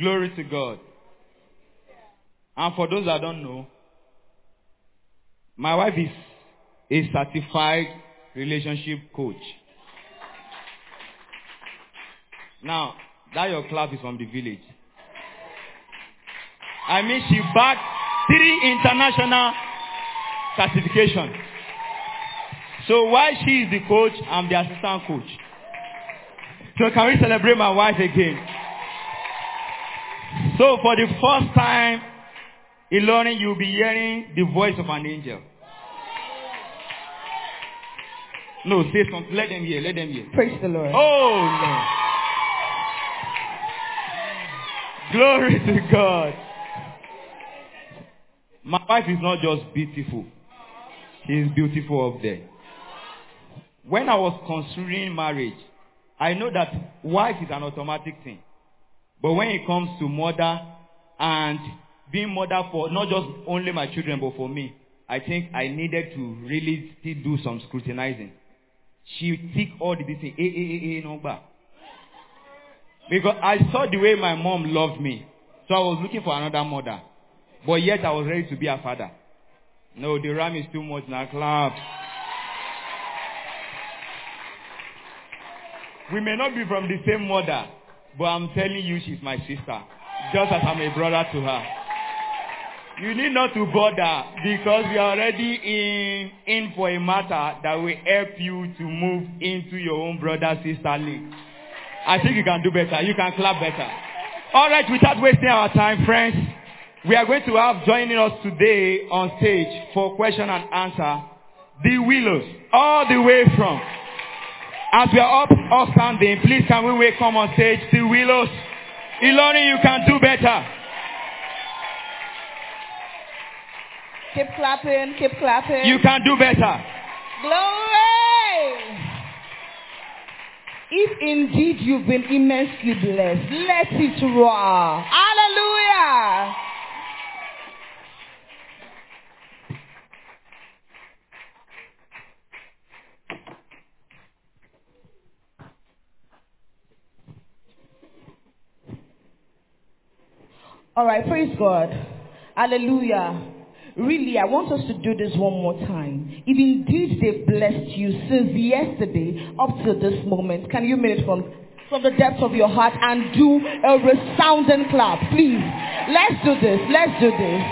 Glory to God. And for those that don't know, my wife is a certified relationship coach. Now, that your clap is from the village. I mean, she bagged 3 international certifications. So while she is the coach, I'm the assistant coach. So can we celebrate my wife again? So for the first time in learning, you'll be hearing the voice of an angel. No, say something. Let them hear. Let them hear. Praise the Lord. Oh, Lord. Glory to God. My wife is not just beautiful. She is beautiful up there. When I was considering marriage, I know that wife is an automatic thing. But when it comes to mother and being mother for not just only my children but for me, I think I needed to really still do some scrutinizing. She tick all the things, no back. Because I saw the way my mom loved me. So I was looking for another mother. But yet I was ready to be a father. No, the ram is too much now. Clap. We may not be from the same mother, but I'm telling you she's my sister. Just as I'm a brother to her. You need not to bother because we are already in for a matter that will help you to move into your own brother-sister league. I think you can do better. You can clap better. Alright, without wasting our time, friends, we are going to have joining us today on stage for question and answer, the Willows, all the way from. As we are up standing, please can we welcome on stage the Willows. Ilorin, you can do better. Keep clapping, keep clapping. You can do better. Glory! If indeed you've been immensely blessed, let it roar. Hallelujah! Alright, praise God. Hallelujah. Really, I want us to do this one more time. If indeed they've blessed you since yesterday up to this moment, can you make it from the depth of your heart and do a resounding clap, please? Let's do this. Let's do this.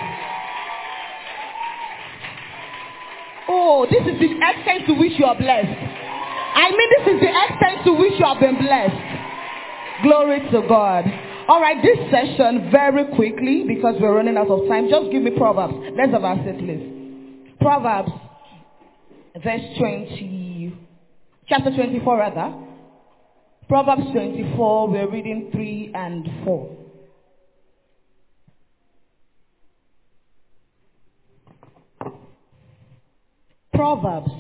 Oh, this is the extent to which you are blessed. I mean, this is the extent to which you have been blessed. Glory to God. Alright, this session, very quickly, because we're running out of time, just give me Proverbs. Let's have our set list. Proverbs, chapter 24 rather. Proverbs 24, we're reading 3 and 4. Proverbs.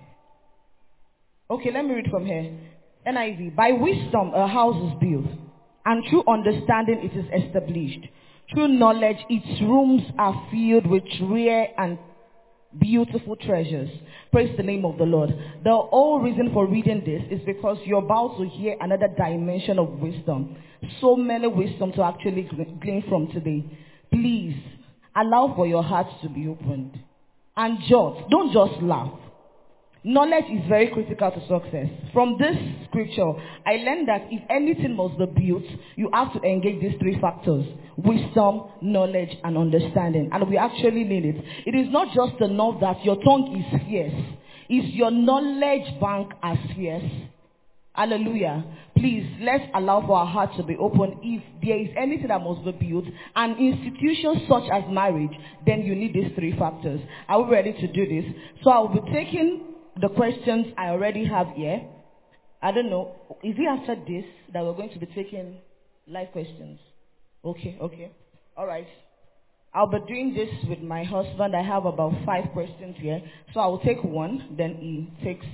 Okay, let me read from here. NIV. By wisdom a house is built, and through understanding it is established. Through knowledge its rooms are filled with rare and beautiful treasures. Praise the name of the Lord. The whole reason for reading this is because you're about to hear another dimension of wisdom. So many wisdom to actually glean from today. Please, allow for your heart to be opened. And jot, don't just laugh. Knowledge is very critical to success. From this scripture, I learned that if anything must be built, you have to engage these 3 factors: wisdom, knowledge, and understanding. And we actually need it. It is not just enough that your tongue is fierce. Is your knowledge bank as fierce? Hallelujah. Please, let's allow for our heart to be open. If there is anything that must be built, an institution such as marriage, then you need these 3 factors. Are we ready to do this? So I will be taking the questions I already have here. I don't know. Is it after this that we're going to be taking live questions? Okay. All right. I'll be doing this with my husband. I have about 5 questions here. So I will take one, then he takes...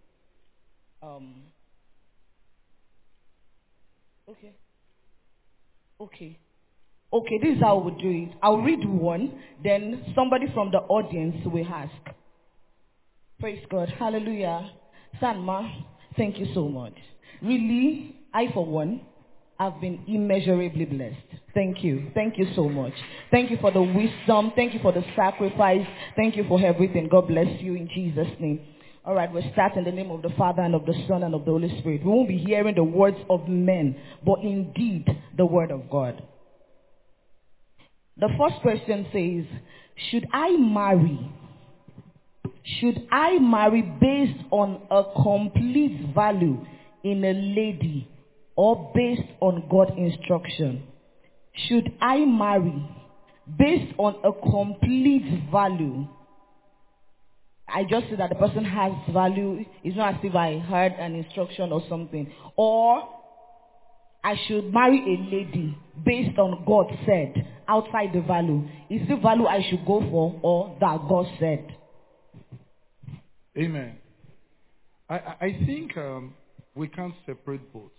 Okay, this is how we'll do it. I'll read one, then somebody from the audience will ask. Praise God. Hallelujah. Sanma, thank you so much. Really, I for one, I've been immeasurably blessed. Thank you. Thank you so much. Thank you for the wisdom. Thank you for the sacrifice. Thank you for everything. God bless you in Jesus' name. All right, we'll start in the name of the Father and of the Son and of the Holy Spirit. We won't be hearing the words of men, but indeed the word of God. The first question says, should I marry? Should I marry based on a complete value in a lady or based on God's instruction? Should I marry based on a complete value? I just say that the person has value. It's not as if I heard an instruction or something. Or I should marry a lady based on God said, outside the value. Is the value I should go for or that God said? Amen. I think we can't separate both.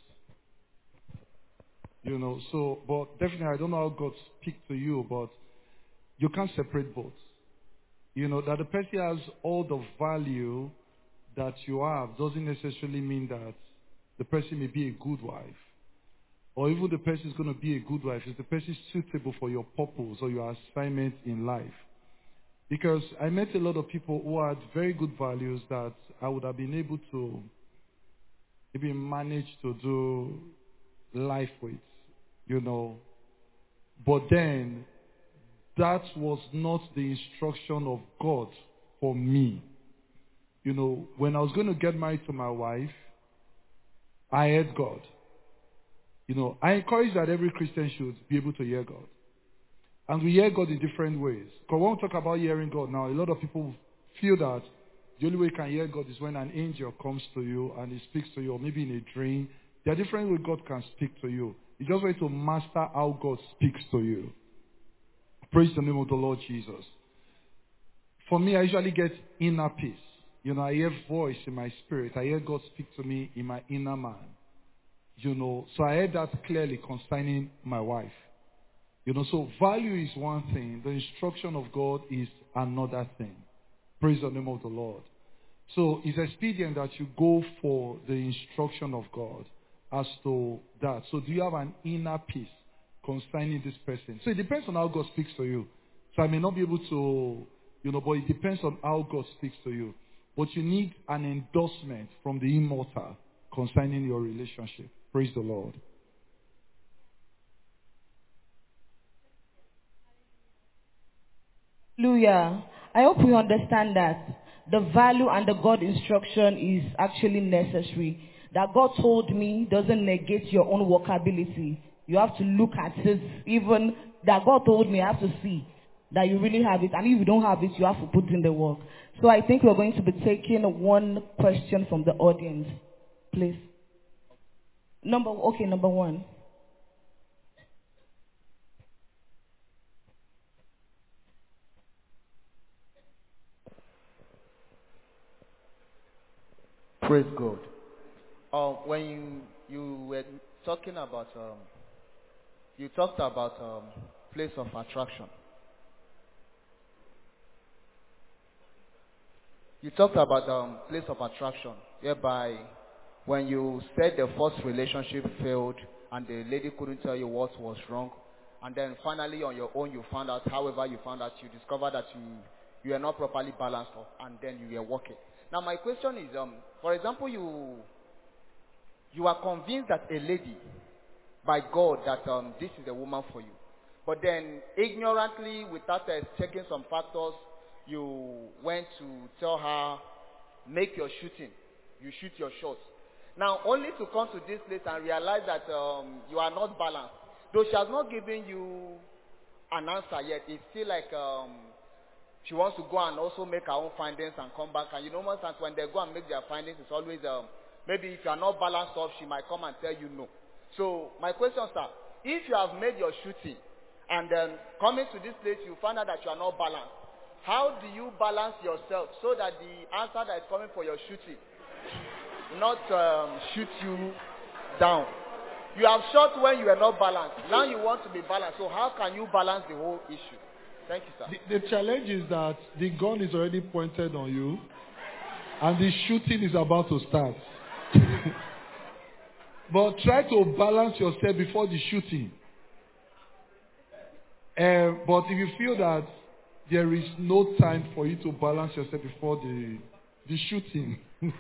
But definitely I don't know how God speaks to you, but you can't separate both. That the person has all the value that you have doesn't necessarily mean that the person may be a good wife. Or even the person is going to be a good wife. Is the person suitable for your purpose or your assignment in life? Because I met a lot of people who had very good values that I would have been able to maybe manage to do life with, But then, that was not the instruction of God for me. When I was going to get married to my wife, I heard God. I encourage that every Christian should be able to hear God. And we hear God in different ways. Because when we talk about hearing God now, a lot of people feel that the only way you can hear God is when an angel comes to you and he speaks to you, or maybe in a dream. There are different ways God can speak to you. You just want to master how God speaks to you. Praise the name of the Lord Jesus. For me, I usually get inner peace. I hear voice in my spirit. I hear God speak to me in my inner man. So I heard that clearly concerning my wife. So value is one thing. The instruction of God is another thing. Praise the name of the Lord. So it's expedient that you go for the instruction of God as to that. So do you have an inner peace concerning this person? So it depends on how God speaks to you. So I may not be able to, but it depends on how God speaks to you. But you need an endorsement from the immortal concerning your relationship. Praise the Lord. Hallelujah. I hope we understand that the value and the God instruction is actually necessary. That God told me doesn't negate your own workability. You have to look at it. Even that God told me, I have to see that you really have it. And if you don't have it, you have to put in the work. So I think we're going to be taking one question from the audience. Please. Number one. Praise God. When you were talking about, you talked about place of attraction. You talked about place of attraction, whereby when you said the first relationship failed and the lady couldn't tell you what was wrong, and then finally on your own you found out, however you found out, you discovered that you are not properly balanced up, and then you were working. Now my question is, for example, you are convinced that a lady, by God, that this is the woman for you. But then ignorantly, without checking some factors, you went to tell her, make your shooting. You shoot your shots. Now, only to come to this place and realize that you are not balanced. Though she has not given you an answer yet, it's still like she wants to go and also make her own findings and come back. And most times when they go and make their findings, it's always, maybe if you are not balanced up, she might come and tell you no. So my question, sir, if you have made your shooting and then coming to this place, you find out that you are not balanced, how do you balance yourself so that the answer that is coming for your shooting not shoot you down? You have shot when you are not balanced. Now you want to be balanced. So how can you balance the whole issue? Thank you, sir. The challenge is that the gun is already pointed on you and the shooting is about to start. But try to balance yourself before the shooting. But if you feel that there is no time for you to balance yourself before the shooting,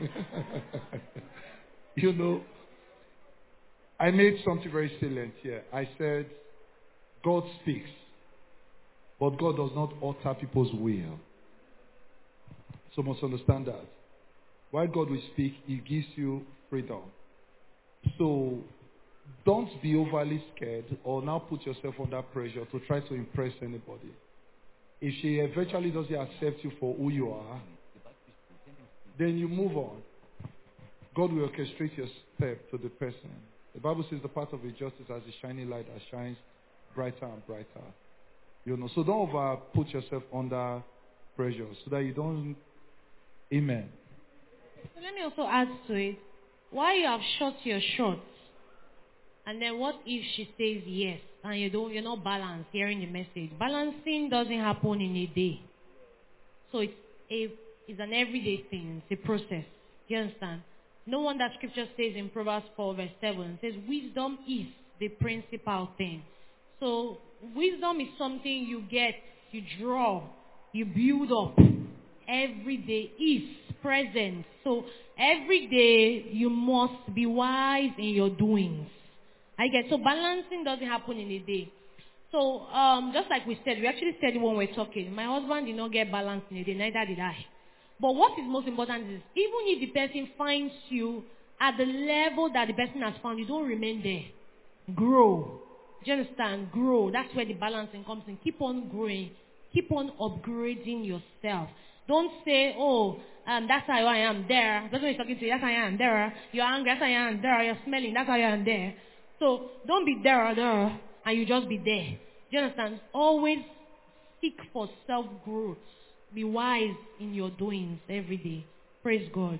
you know, I made something very salient here. I said, God speaks, but God does not alter people's will. So you must understand that. While God will speak, He gives you freedom. So don't be overly scared or now put yourself under pressure to try to impress anybody. If she eventually doesn't accept you for who you are, then you move on. God will orchestrate your step to the person. The Bible says the path of the just is as a shining light that shines brighter and brighter. You know, so don't put yourself under pressure so that you don't. Amen. So let me also add to it. Why you have shot your shot, and then what if she says yes and you're not balanced hearing the message? Balancing doesn't happen in a day. So it's an everyday thing. It's a process. Do you understand? No wonder scripture says in Proverbs 4 verse 7, it says wisdom is the principal thing. So wisdom is something you get, you draw, you build up. Every day is present. So every day you must be wise in your doings. So balancing doesn't happen in a day. So just like we said, we actually said it when we were talking. My husband did not get balanced in a day, neither did I. But what is most important is, even if the person finds you at the level that the person has found you, don't remain there. Grow. Do you understand? Grow. That's where the balancing comes in. Keep on growing. Keep on upgrading yourself. Don't say, that's how I am there. That's what he's talking to you. That's how I am there. You're angry. That's how I am there. You're smelling. That's how I am there. So don't be there, and you just be there. Do you understand? Always seek for self-growth. Be wise in your doings every day. Praise God.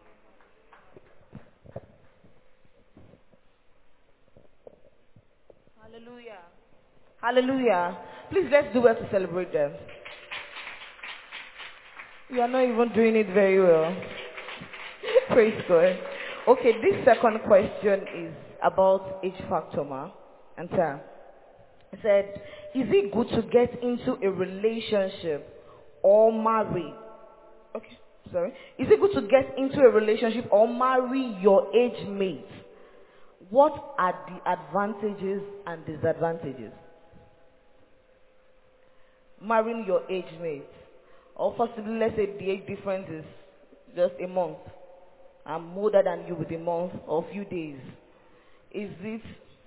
Hallelujah. Hallelujah. Please let's do well to celebrate them. You are not even doing it very well. Praise God. Okay, this second question is about age factor, ma. And sir, he said, is it good to get into a relationship or marry? Okay, sorry. Is it good to get into a relationship or marry your age mate? What are the advantages and disadvantages? Marrying your age mate. Or possibly, let's say the age difference is just a month. I'm older than you with a month or a few days. Is it?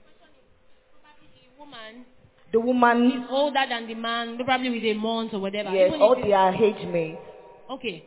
The woman is older than the man, probably with a month or whatever. Yes, or they are age mates. Okay.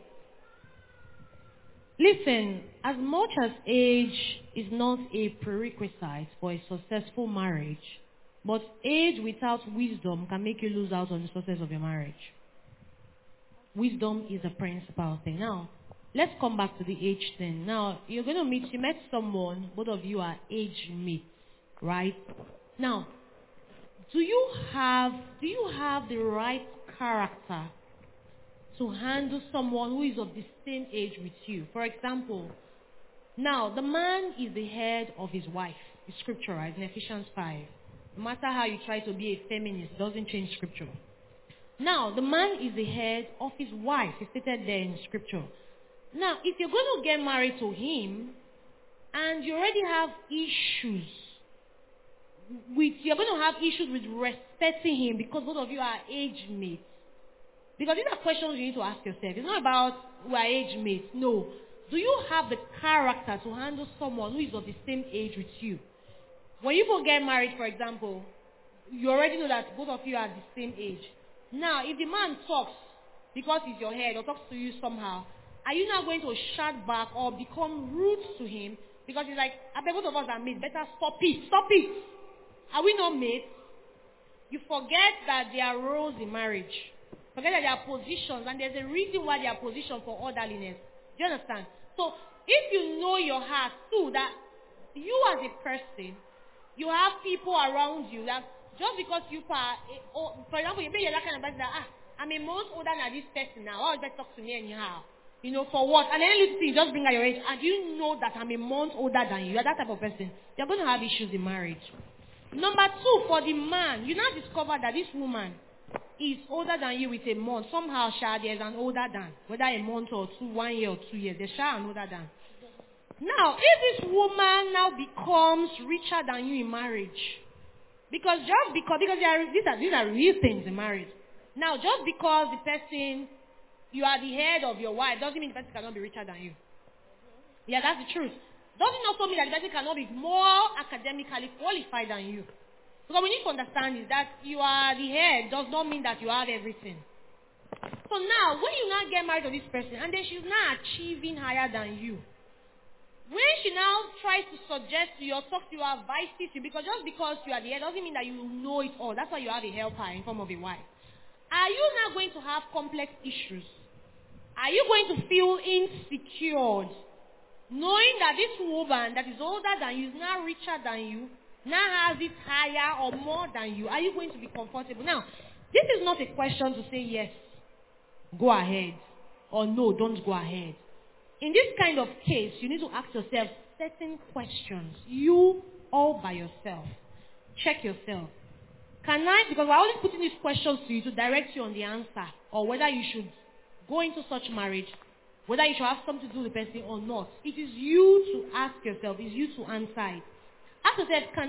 Listen, as much as age is not a prerequisite for a successful marriage, but age without wisdom can make you lose out on the success of your marriage. Wisdom is a principal thing. Now, let's come back to the age thing. Now, you met someone, both of you are age mates, right? Now, do you have the right character to handle someone who is of the same age with you? For example, now the man is the head of his wife. It's scripturized in Ephesians 5. No matter how you try to be a feminist, it doesn't change scripture. Now, the man is the head of his wife. It's stated there in scripture. Now, if you're going to get married to him and you already have issues you're going to have issues with respecting him because both of you are age mates. Because these are questions you need to ask yourself. It's not about we are age mates. No. Do you have the character to handle someone who is of the same age with you? When you both get married, for example, you already know that both of you are the same age. Now, if the man talks because he's your head or talks to you somehow, are you now going to shout back or become rude to him because he's like, I bet both of us are mates. Better stop it. Stop it. Are we not mates? You forget that there are roles in marriage. Forget that there are positions, and there's a reason why there are positions for orderliness. Do you understand? So, if you know your heart too, that you as a person, you have people around you that just because you are, for example, you may be that kind of person that, I'm a month older than this person now. Why would they talk to me anyhow? For what? And then you just bring out your age, and you know that I'm a month older than you. You're that type of person. You're going to have issues in marriage. Number two, for the man, you now discover that this woman is older than you with a month. Somehow, there's an older than. Whether a month or two, 1 year or 2 years, there's an older than. Now, if this woman now becomes richer than you in marriage, because these are real things in marriage. Now, just because the person, you are the head of your wife, doesn't mean the person cannot be richer than you. Yeah, that's the truth. Doesn't also mean that the person cannot be more academically qualified than you. So what we need to understand is that you are the head does not mean that you have everything. So now, when you now get married to this person, and then she's now achieving higher than you, when she now tries to suggest to you or talk to you, advises you, because just because you are the head doesn't mean that you know it all. That's why you have a helper in form of a wife. Are you now going to have complex issues? Are you going to feel insecure, knowing that this woman that is older than you, is now richer than you, now has it higher or more than you? Are you going to be comfortable? Now, this is not a question to say yes, go ahead, or no, don't go ahead. In this kind of case, you need to ask yourself certain questions. You all by yourself. Check yourself. Because we're only putting these questions to you to direct you on the answer, or whether you should go into such marriage, whether you should have something to do with the person or not. It is you to ask yourself. It's you to answer it. Ask yourself, can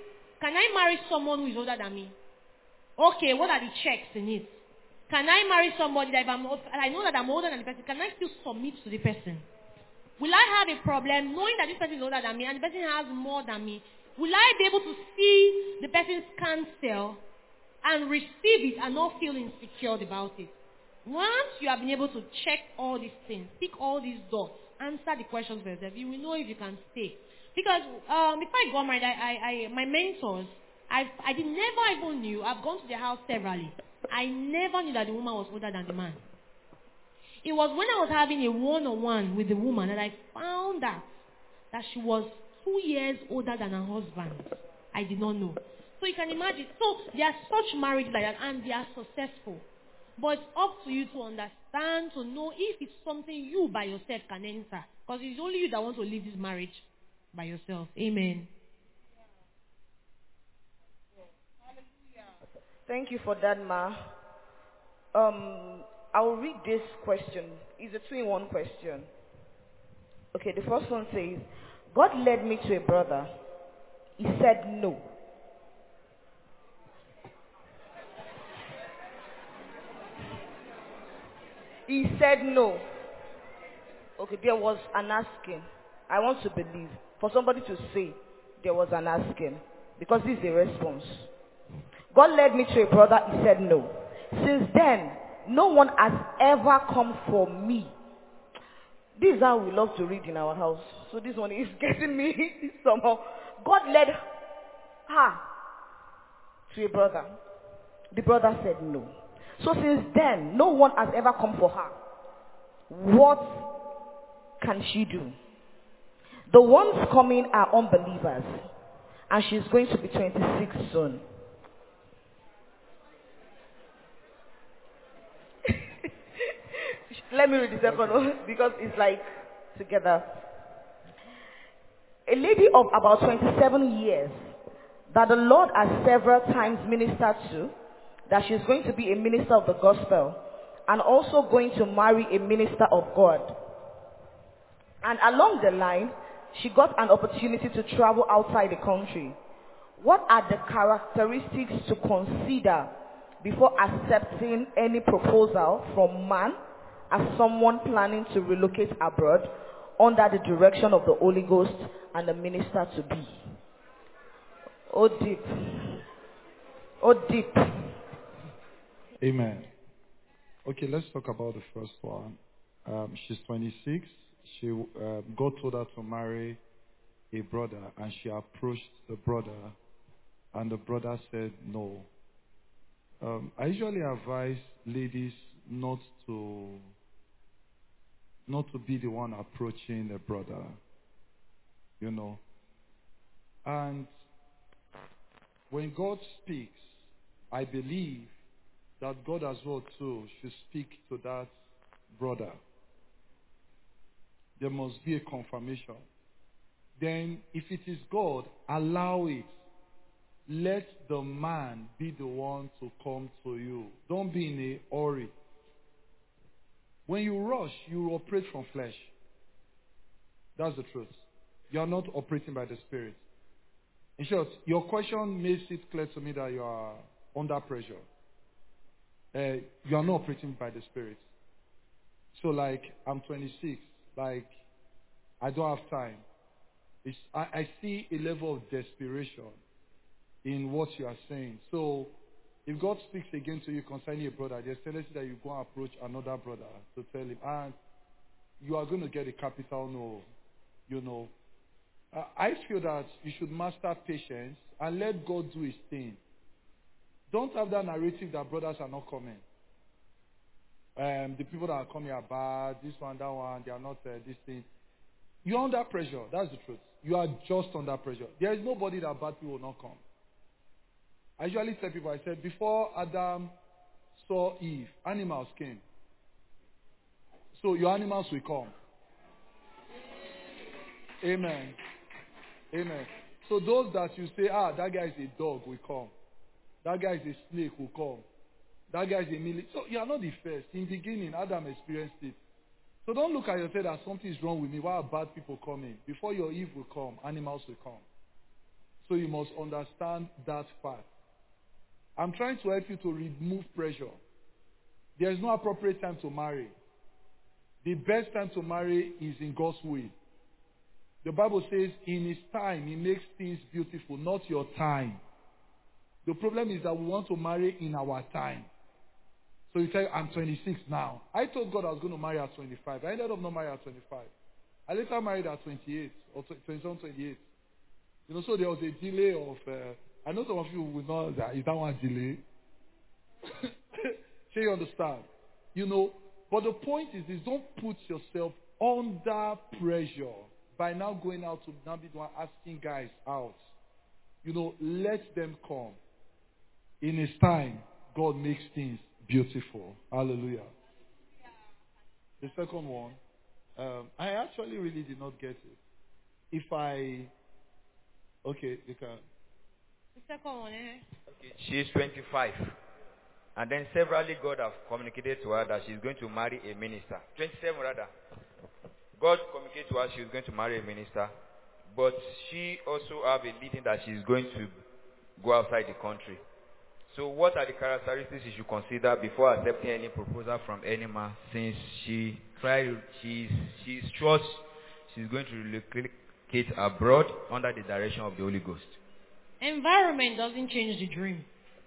I marry someone who is older than me? Okay, what are the checks in it? Can I marry somebody that if I know that I'm older than the person, can I still submit to the person? Will I have a problem knowing that this person is older than me and the person has more than me? Will I be able to see the person's counsel and receive it and not feel insecure about it? Once you have been able to check all these things, tick all these dots, answer the questions for yourself, you will know if you can stay. Because before I got married, my mentors, I never even knew. I've gone to their house severally. I never knew that the woman was older than the man. It was when I was having a one-on-one with the woman that I found out that she was 2 years older than her husband. I did not know. So you can imagine. So there are such marriages like that, and they are successful. But it's up to you to understand, to know if it's something you by yourself can enter. Because it's only you that want to leave this marriage by yourself. Amen. Thank you for that, Ma. I'll read this question. It's a 2-in-1 question. Okay, the first one says, God led me to a brother. He said no. He said no. Okay, there was an asking. I want to believe. For somebody to say there was an asking. Because this is a response. God led me to a brother, he said no. Since then, no one has ever come for me. This is how we love to read in our house. So this one is getting me somehow. God led her to a brother. The brother said no. So since then, no one has ever come for her. What can she do? The ones coming are unbelievers. And she's going to be 26 soon. Let me read the second one because it's like together. A lady of about 27 years that the Lord has several times ministered to, that she's going to be a minister of the gospel and also going to marry a minister of God. And along the line, she got an opportunity to travel outside the country. What are the characteristics to consider before accepting any proposal from man as someone planning to relocate abroad under the direction of the Holy Ghost and the minister to be? Oh deep. Oh deep. Amen. Okay, let's talk about the first one. She's 26. God told her to marry a brother, and she approached the brother, and the brother said no. I usually advise ladies not to be the one approaching the brother, And when God speaks, I believe that God as well too should speak to that brother. There must be a confirmation. Then, if it is God, allow it. Let the man be the one to come to you. Don't be in a hurry. When you rush, you operate from flesh. That's the truth. You are not operating by the Spirit. In short, your question makes it clear to me that you are under pressure. You are not operating by the Spirit. So like, I'm 26. Like, I don't have time. I see a level of desperation in what you are saying. So, if God speaks again to you concerning a brother, there's a tendency that you go and approach another brother to tell him, and you are going to get a capital no. You know. I feel that you should master patience and let God do his thing. Don't have that narrative that brothers are not coming. The people that are coming are bad, this one, that one, they are not this thing. You're under pressure. That's the truth. You are just under pressure. There is nobody that bad people will not come. I usually tell people, I said, before Adam saw Eve, animals came. So your animals will come. Amen. Amen. So those that you say, that guy is a dog, will come. That guy is a snake, will come. That guy is a millet. So you are not the first. In the beginning, Adam experienced it. So don't look at yourself that something is wrong with me. Why are bad people coming? Before your Eve will come, animals will come. So you must understand that fact. I'm trying to help you to remove pressure. There is no appropriate time to marry. The best time to marry is in God's will. The Bible says, in his time, he makes things beautiful, not your time. The problem is that we want to marry in our time. So you say, I'm 26 now. I told God I was going to marry at 25. I ended up not marrying at 25. I later married at 28 or 27, 28. You know, so there was a delay of, I know some of you will know that is that one delay. So you understand? You know, but the point is don't put yourself under pressure by now going out to now be the one asking guys out. You know, let them come. In his time, God makes things beautiful. Hallelujah. The second one, I actually really did not get it. Okay, you can. The second one, Okay, she is 25. And then severally God have communicated to her that she's going to marry a minister. 27 rather. God communicated to her she's going to marry a minister. But she also have a leading that she's going to go outside the country. So what are the characteristics you should consider before accepting any proposal from any man, since she's sure she's going to relocate abroad under the direction of the Holy Ghost? Environment doesn't change the dream.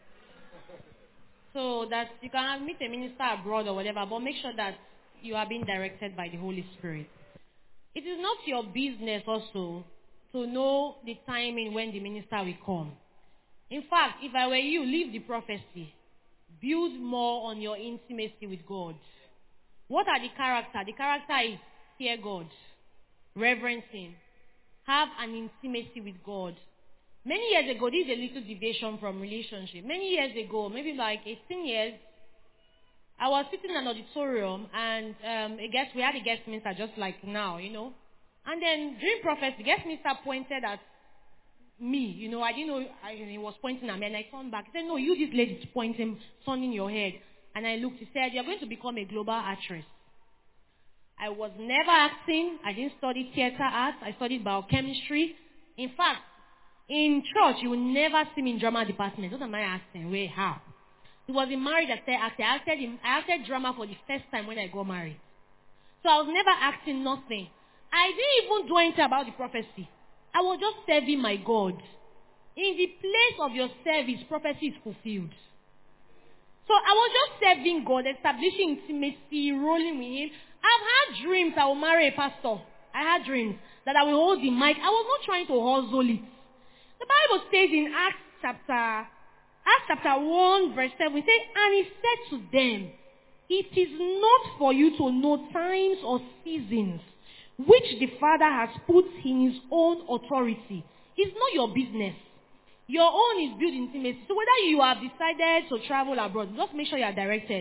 So that you can meet a minister abroad or whatever, but make sure that you are being directed by the Holy Spirit. It is not your business also to know the timing when the minister will come. In fact, if I were you, leave the prophecy. Build more on your intimacy with God. What are the character? The character is fear God, reverence Him, have an intimacy with God. Many years ago, this is a little deviation from relationship. Many years ago, maybe like 18 years, I was sitting in an auditorium and we had a guest minister just like now, you know. And then during prophecy, the guest minister pointed at me, I didn't know he was pointing at me, and I turned back. He said, no, you, this lady is pointing, turning your head. And I looked, he said, you're going to become a global actress. I was never acting. I didn't study theater arts. I studied biochemistry. In fact, in church, you will never see me in drama department. What am I acting? Wait, how? It was in marriage that I acted drama for the first time when I got married. So I was never acting nothing. I didn't even do anything about the prophecy. I was just serving my God. In the place of your service, prophecy is fulfilled. So I was just serving God, establishing intimacy, rolling with Him. I've had dreams I will marry a pastor. I had dreams that I will hold the mic. I was not trying to hustle it. The Bible says in Acts chapter 1 verse 7, it says, and He said to them, it is not for you to know times or seasons which the Father has put in His own authority. It's not your business. Your own is built intimacy. So whether you have decided to travel abroad, just make sure you are directed.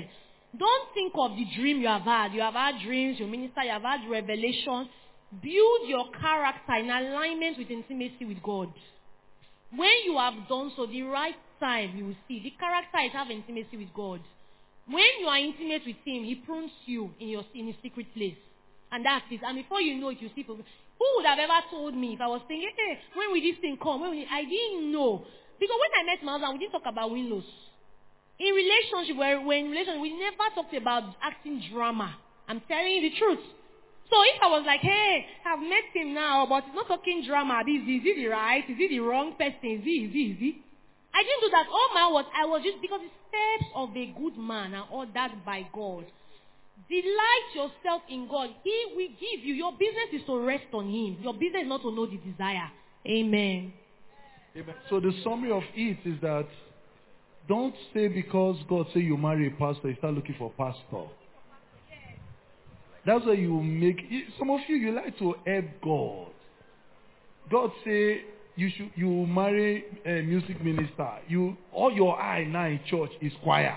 Don't think of the dream you have had. You have had dreams, you minister, you have had revelations. Build your character in alignment with intimacy with God. When you have done so, the right time you will see. The character is have intimacy with God. When you are intimate with Him, He prunes you in His secret place. And that's it. And before you know it, you see people. Who would have ever told me if I was thinking, hey, when will this thing come? I didn't know. Because when I met my husband, we didn't talk about win-loss. In relationship, we never talked about acting drama. I'm telling you the truth. So if I was like, hey, I've met him now, but he's not talking drama. Is he the right? Is he the wrong person? Is he? I didn't do that. I was just, because the steps of a good man are ordered by God. Delight yourself in God. He will give you. Your business is to rest on Him. Your business is not to know the desire. Amen. Amen. So the summary of it is that don't say because God say you marry a pastor, you start looking for a pastor. That's why you make, some of you like to help God. God say you marry a music minister. All your eye now in church is choir.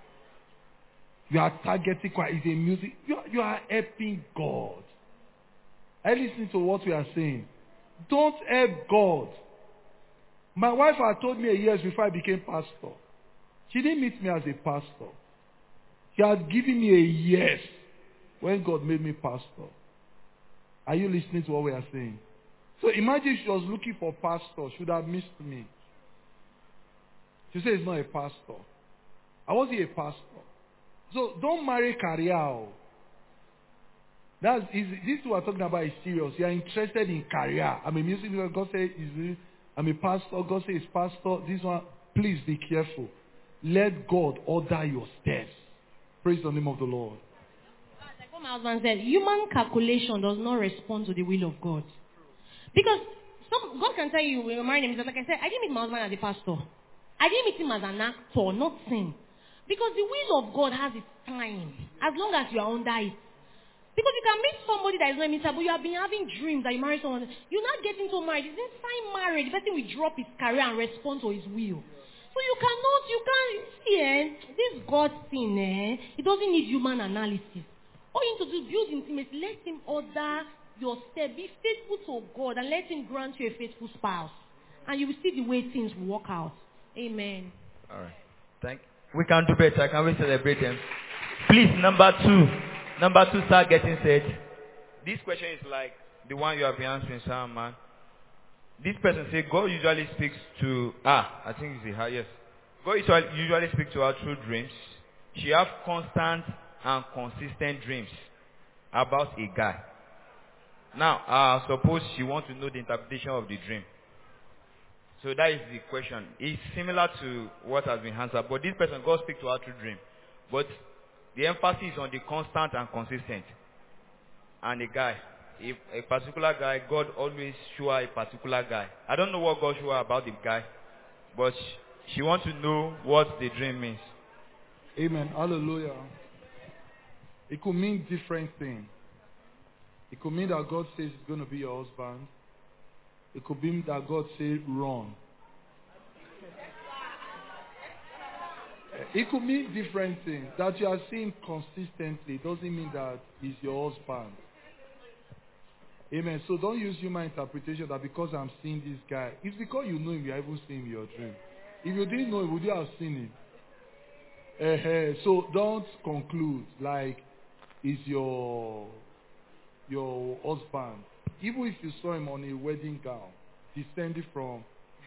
You are targeting choir. It's a music. You are helping God. I listen to what we are saying. Don't help God. My wife had told me a year before I became pastor. She didn't meet me as a pastor. She had given me a yes when God made me pastor. Are you listening to what we are saying? So imagine she was looking for pastor. She would have missed me. She said it's not a pastor. I wasn't a pastor. So don't marry career. This we're talking about is serious. You are interested in career. I'm a music minister. God says I'm a pastor. God says pastor. This one, please be careful. Let God order your steps. Praise the name of the Lord. Like what my husband said, human calculation does not respond to the will of God. Because God can tell you when you're marrying him, like I said, I didn't meet my husband as a pastor. I didn't meet him as an actor, not sing. Because the will of God has its time, as long as you are under it. Because you can meet somebody that is not a minister, but you have been having dreams that you marry someone. You're not getting so married. It's inside marriage. The person will drop his career and respond to his will. So you can't see, this God thing, it doesn't need human analysis. All you need to do is build intimacy. Let Him order your step. Be faithful to God and let Him grant you a faithful spouse. And you will see the way things will work out. Amen. All right. We can do better. Can we celebrate them? Please, number two, start getting said. This question is like the one you have been answering, Sam, man. This person said God usually speaks to I think it's a yes. God usually speaks to her through dreams. She has constant and consistent dreams about a guy. Now, suppose she wants to know the interpretation of the dream. So that is the question. It's similar to what has been answered. But this person, God speaks to her through dream. But the emphasis is on the constant and consistent. And a guy. If a particular guy, God always show her a particular guy. I don't know what God show her about the guy. But she wants to know what the dream means. Amen. Hallelujah. It could mean different things. It could mean that God says it's going to be your husband. It could mean that God says run. It could mean different things. That you are seeing consistently doesn't mean that he's your husband. Amen. So don't use human interpretation that because I'm seeing this guy. It's because you know him, you haven't seen him in your dream. If you didn't know him, would you have seen him? So don't conclude like he's your husband. Even if you saw him on a wedding gown, descending from.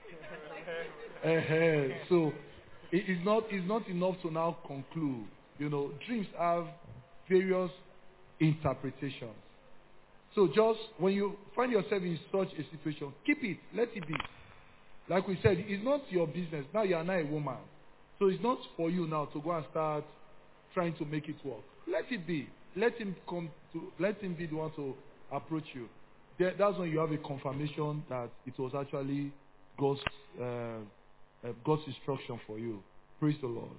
So it's not enough to now conclude. You know, dreams have various interpretations. So just when you find yourself in such a situation, keep it. Let it be. Like we said, it's not your business. Now you are not a woman. So it's not for you now to go and start trying to make it work. Let it be. Let him be the one to approach you. That's when you have a confirmation that it was actually God's instruction for you. Praise the Lord.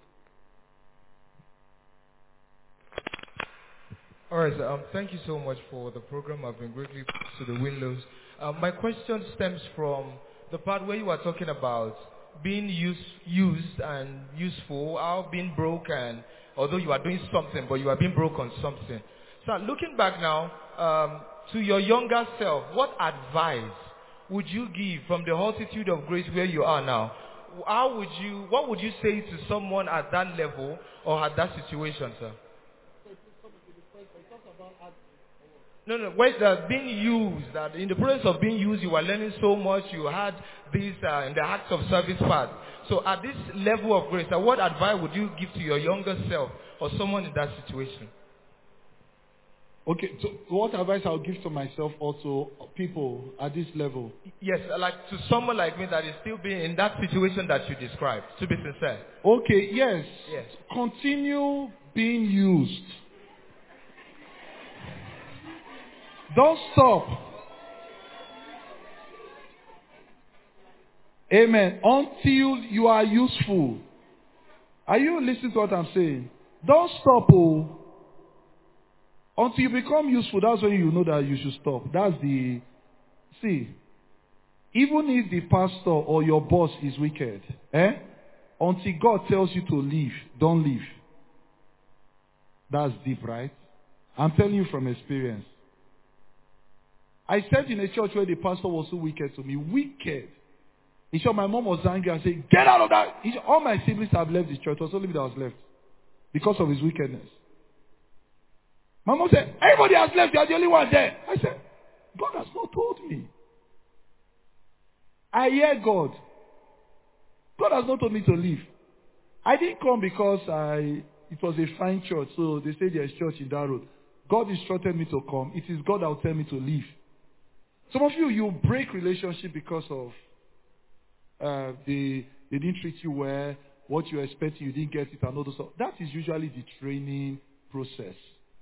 All right, sir. Thank you so much for the program. I've been greatly to the windows. My question stems from the part where you were talking about being used and useful, how being broken although you are doing something, but you are being broke on something. So looking back now, to your younger self, what advice would you give from the altitude of grace where you are now? What would you say to someone at that level or at that situation, sir? No, where that's being used, that in the process of being used, you were learning so much, you had this in the acts of service part. So at this level of grace, what advice would you give to your younger self or someone in that situation? Okay, so what advice I'll give to myself also, people at this level? Yes, like to someone like me that is still being in that situation that you described, to be sincere. Okay, yes. Yes. Continue being used. Don't stop. Amen. Until you are useful. Are you listening to what I'm saying? Don't stop. Oh. Until you become useful, that's when you know that you should stop. See, even if the pastor or your boss is wicked, until God tells you to leave, don't leave. That's deep, right? I'm telling you from experience. I sat in a church where the pastor was so wicked to me. Wicked. He said my mom was angry and said, get out of that. He said, all my siblings have left the church. It was only me that was left. Because of his wickedness. My mom said, everybody has left. You are the only one there. I said, God has not told me. I hear God. God has not told me to leave. I didn't come because it was a fine church. So they say there's church in that road. God instructed me to come. It is God that will tell me to leave. Some of you break relationship because of they didn't treat you well, what you expected, you didn't get it, and all those stuff. That is usually the training process.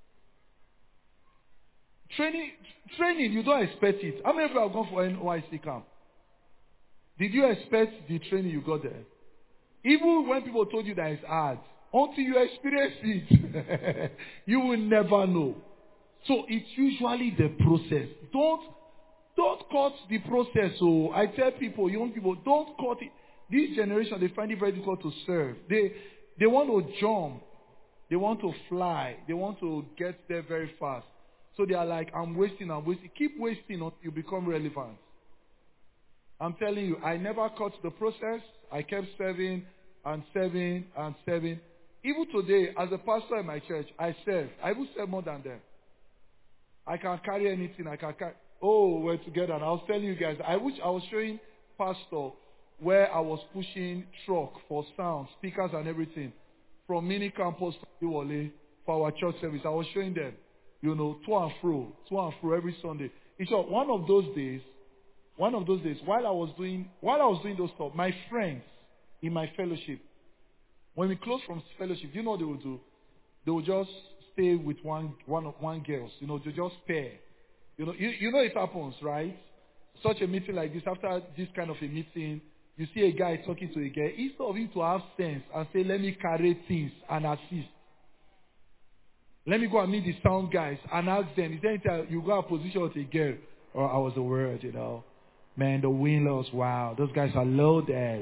Training, you don't expect it. How many of you have gone for NYC camp? Did you expect the training you got there? Even when people told you that it's hard, until you experience it, you will never know. So it's usually the process. Don't cut the process. So I tell people, young people, don't cut it. This generation, they find it very difficult to serve. They want to jump. They want to fly. They want to get there very fast. So they are like, I'm wasting. Keep wasting until you become relevant. I'm telling you, I never cut the process. I kept serving and serving and serving. Even today, as a pastor in my church, I serve. I will serve more than them. I can carry anything. We're together. And I was telling you guys, I wish I was showing pastor where I was pushing truck for sound, speakers and everything from mini campus to Iwole for our church service. I was showing them, to and fro every Sunday. It's one of those days, while I was doing those stuff, my friends in my fellowship, when we close from fellowship, you know what they will do? They will just stay with one girl, they just pair. You know it happens, right? Such a meeting like this, after this kind of a meeting, you see a guy talking to a girl. Instead of him to have sense and say, let me carry things and assist. Let me go and meet the sound guys and ask them. Is there anything you go and position with a girl? Or I was the word, Man, the Winlows, wow. Those guys are loaded.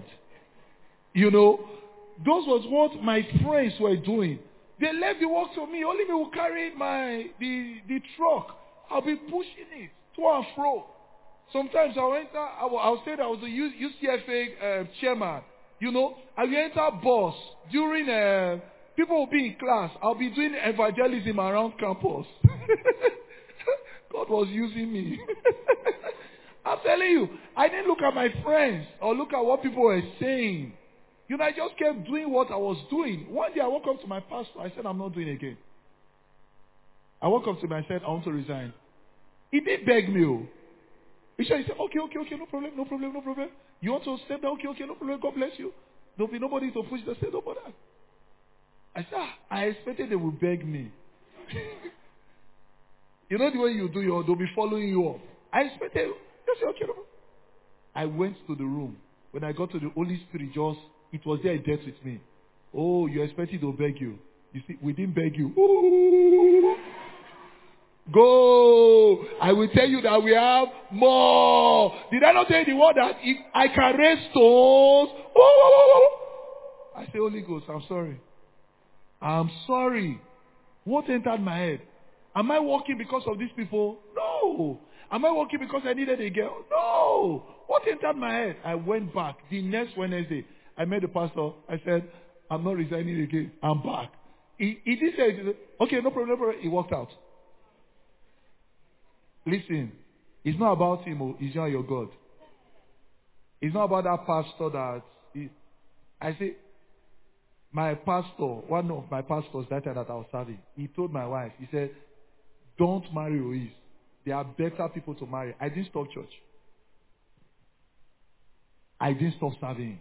Those was what my friends were doing. They left the work to me. Only me will carry the truck. I'll be pushing it to and fro. Sometimes I'll say that I was the UCFA chairman. I will enter bus during people will be in class. I'll be doing evangelism around campus. God was using me. I'm telling you, I didn't look at my friends or look at what people were saying. I just kept doing what I was doing. One day I woke up to my pastor. I said, I'm not doing it again. I woke up to him and said, I want to resign. He did beg me. He said, okay, no problem. You want to step down? Okay, no problem. God bless you. There'll be nobody to push the step over that. I said, I expected they would beg me. The way you do they'll be following you up. I expected, just say, okay, no problem. I went to the room. When I got to the Holy Spirit, it was there, it dealt with me. Oh, you expected to beg you. You see, we didn't beg you. Ooh. Go. I will tell you that we have more. Did I not tell you the word that if I can raise stones? Oh. I say, Holy Ghost, I'm sorry. I'm sorry. What entered my head? Am I working because of these people? No. Am I working because I needed a girl? No. What entered my head? I went back. The next Wednesday, I met the pastor. I said, I'm not resigning again. I'm back. He did say, okay, no problem, no problem. He walked out. Listen, it's not about him. It's not your God. It's not about that pastor that... I say, my pastor, one of my pastors that time that I was serving, he told my wife, he said, don't marry Ruiz. There are better people to marry. I didn't stop church. I didn't stop serving.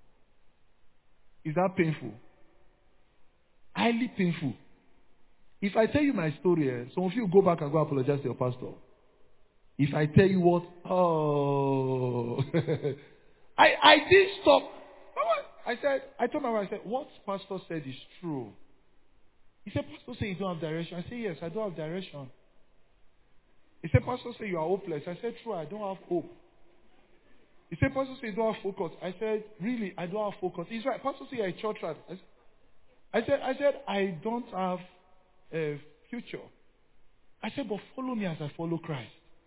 Is that painful? Highly painful. If I tell you my story, some of you go back and go apologize to your pastor. If I tell you what, I didn't stop. I told my wife, I said, what pastor said is true. He said, pastor said you don't have direction. I said, yes, I don't have direction. He said, pastor said you are hopeless. I said, true, I don't have hope. He said, pastor said you don't have focus. I said, really, I don't have focus. He's right. Pastor said you're a church rat. I said, I don't have a future. I said, but follow me as I follow Christ.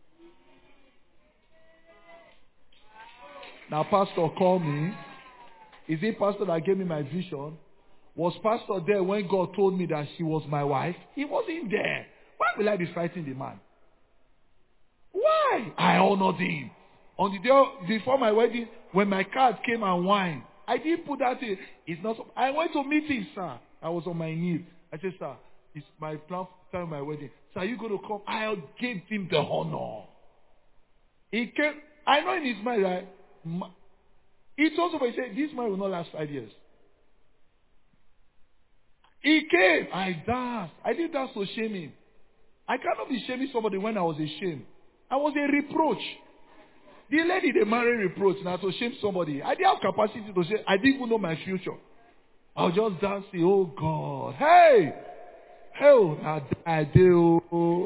Now, pastor called me. Is it pastor that gave me my vision? Was pastor there when God told me that she was my wife? He wasn't there. Why will I be fighting the man? Why? I honored him. On the day before my wedding, when my card came and wine, I didn't put that in. It's not. I went to meet him, sir. I was on my knees. I said, sir, it's my plan for my wedding. Sir, are you going to come? I gave him the honor. He came. I know in his mind, right? He told me, he said, this man will not last 5 years. He came. I danced. I did dance to shame him. I cannot be shaming somebody when I was ashamed. I was a reproach. The lady they marry reproach now to shame somebody. I didn't have capacity to say, I didn't even know my future. I was just dancing, oh God. Hey! Hell, I do.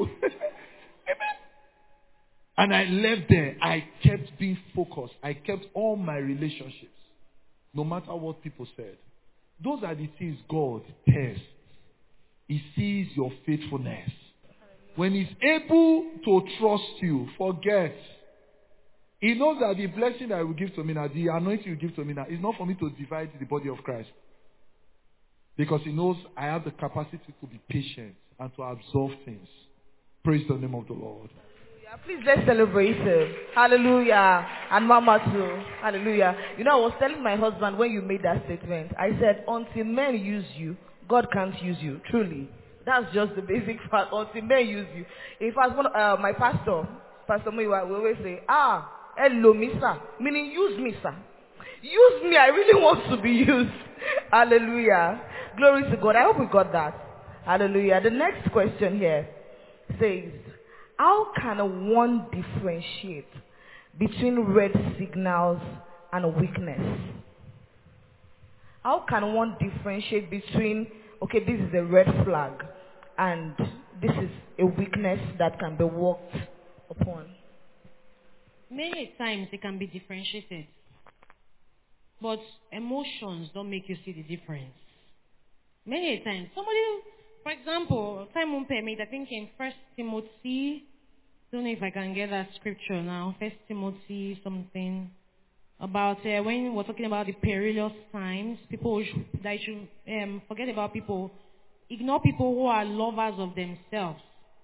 Amen. And I left there. I kept being focused. I kept all my relationships. No matter what people said. Those are the things God tests. He sees your faithfulness. When He's able to trust you, forget. He knows that the blessing that He will give to me now, the anointing He will give to me now, is not for me to divide the body of Christ. Because He knows I have the capacity to be patient and to absorb things. Praise the name of the Lord. Please let's celebrate Him. Hallelujah. And Mama too. Hallelujah. You know, I was telling my husband when you made that statement, I said, until men use you, God can't use you. Truly. That's just the basic fact. Until men use you. In fact, my pastor, Pastor Muiwa, will always say, hello, mister. Meaning, use me, sir. Use me. I really want to be used. Hallelujah. Glory to God. I hope we got that. Hallelujah. The next question here says, how can one differentiate between red signals and weakness? How can one differentiate between, okay, this is a red flag and this is a weakness that can be worked upon? Many times it can be differentiated. But emotions don't make you see the difference. Many times. Somebody, for example, time won't permit, I think in 1 Timothy, don't know if I can get that scripture now, 1 Timothy something, about when we're talking about the perilous times, people should forget about people, ignore people who are lovers of themselves.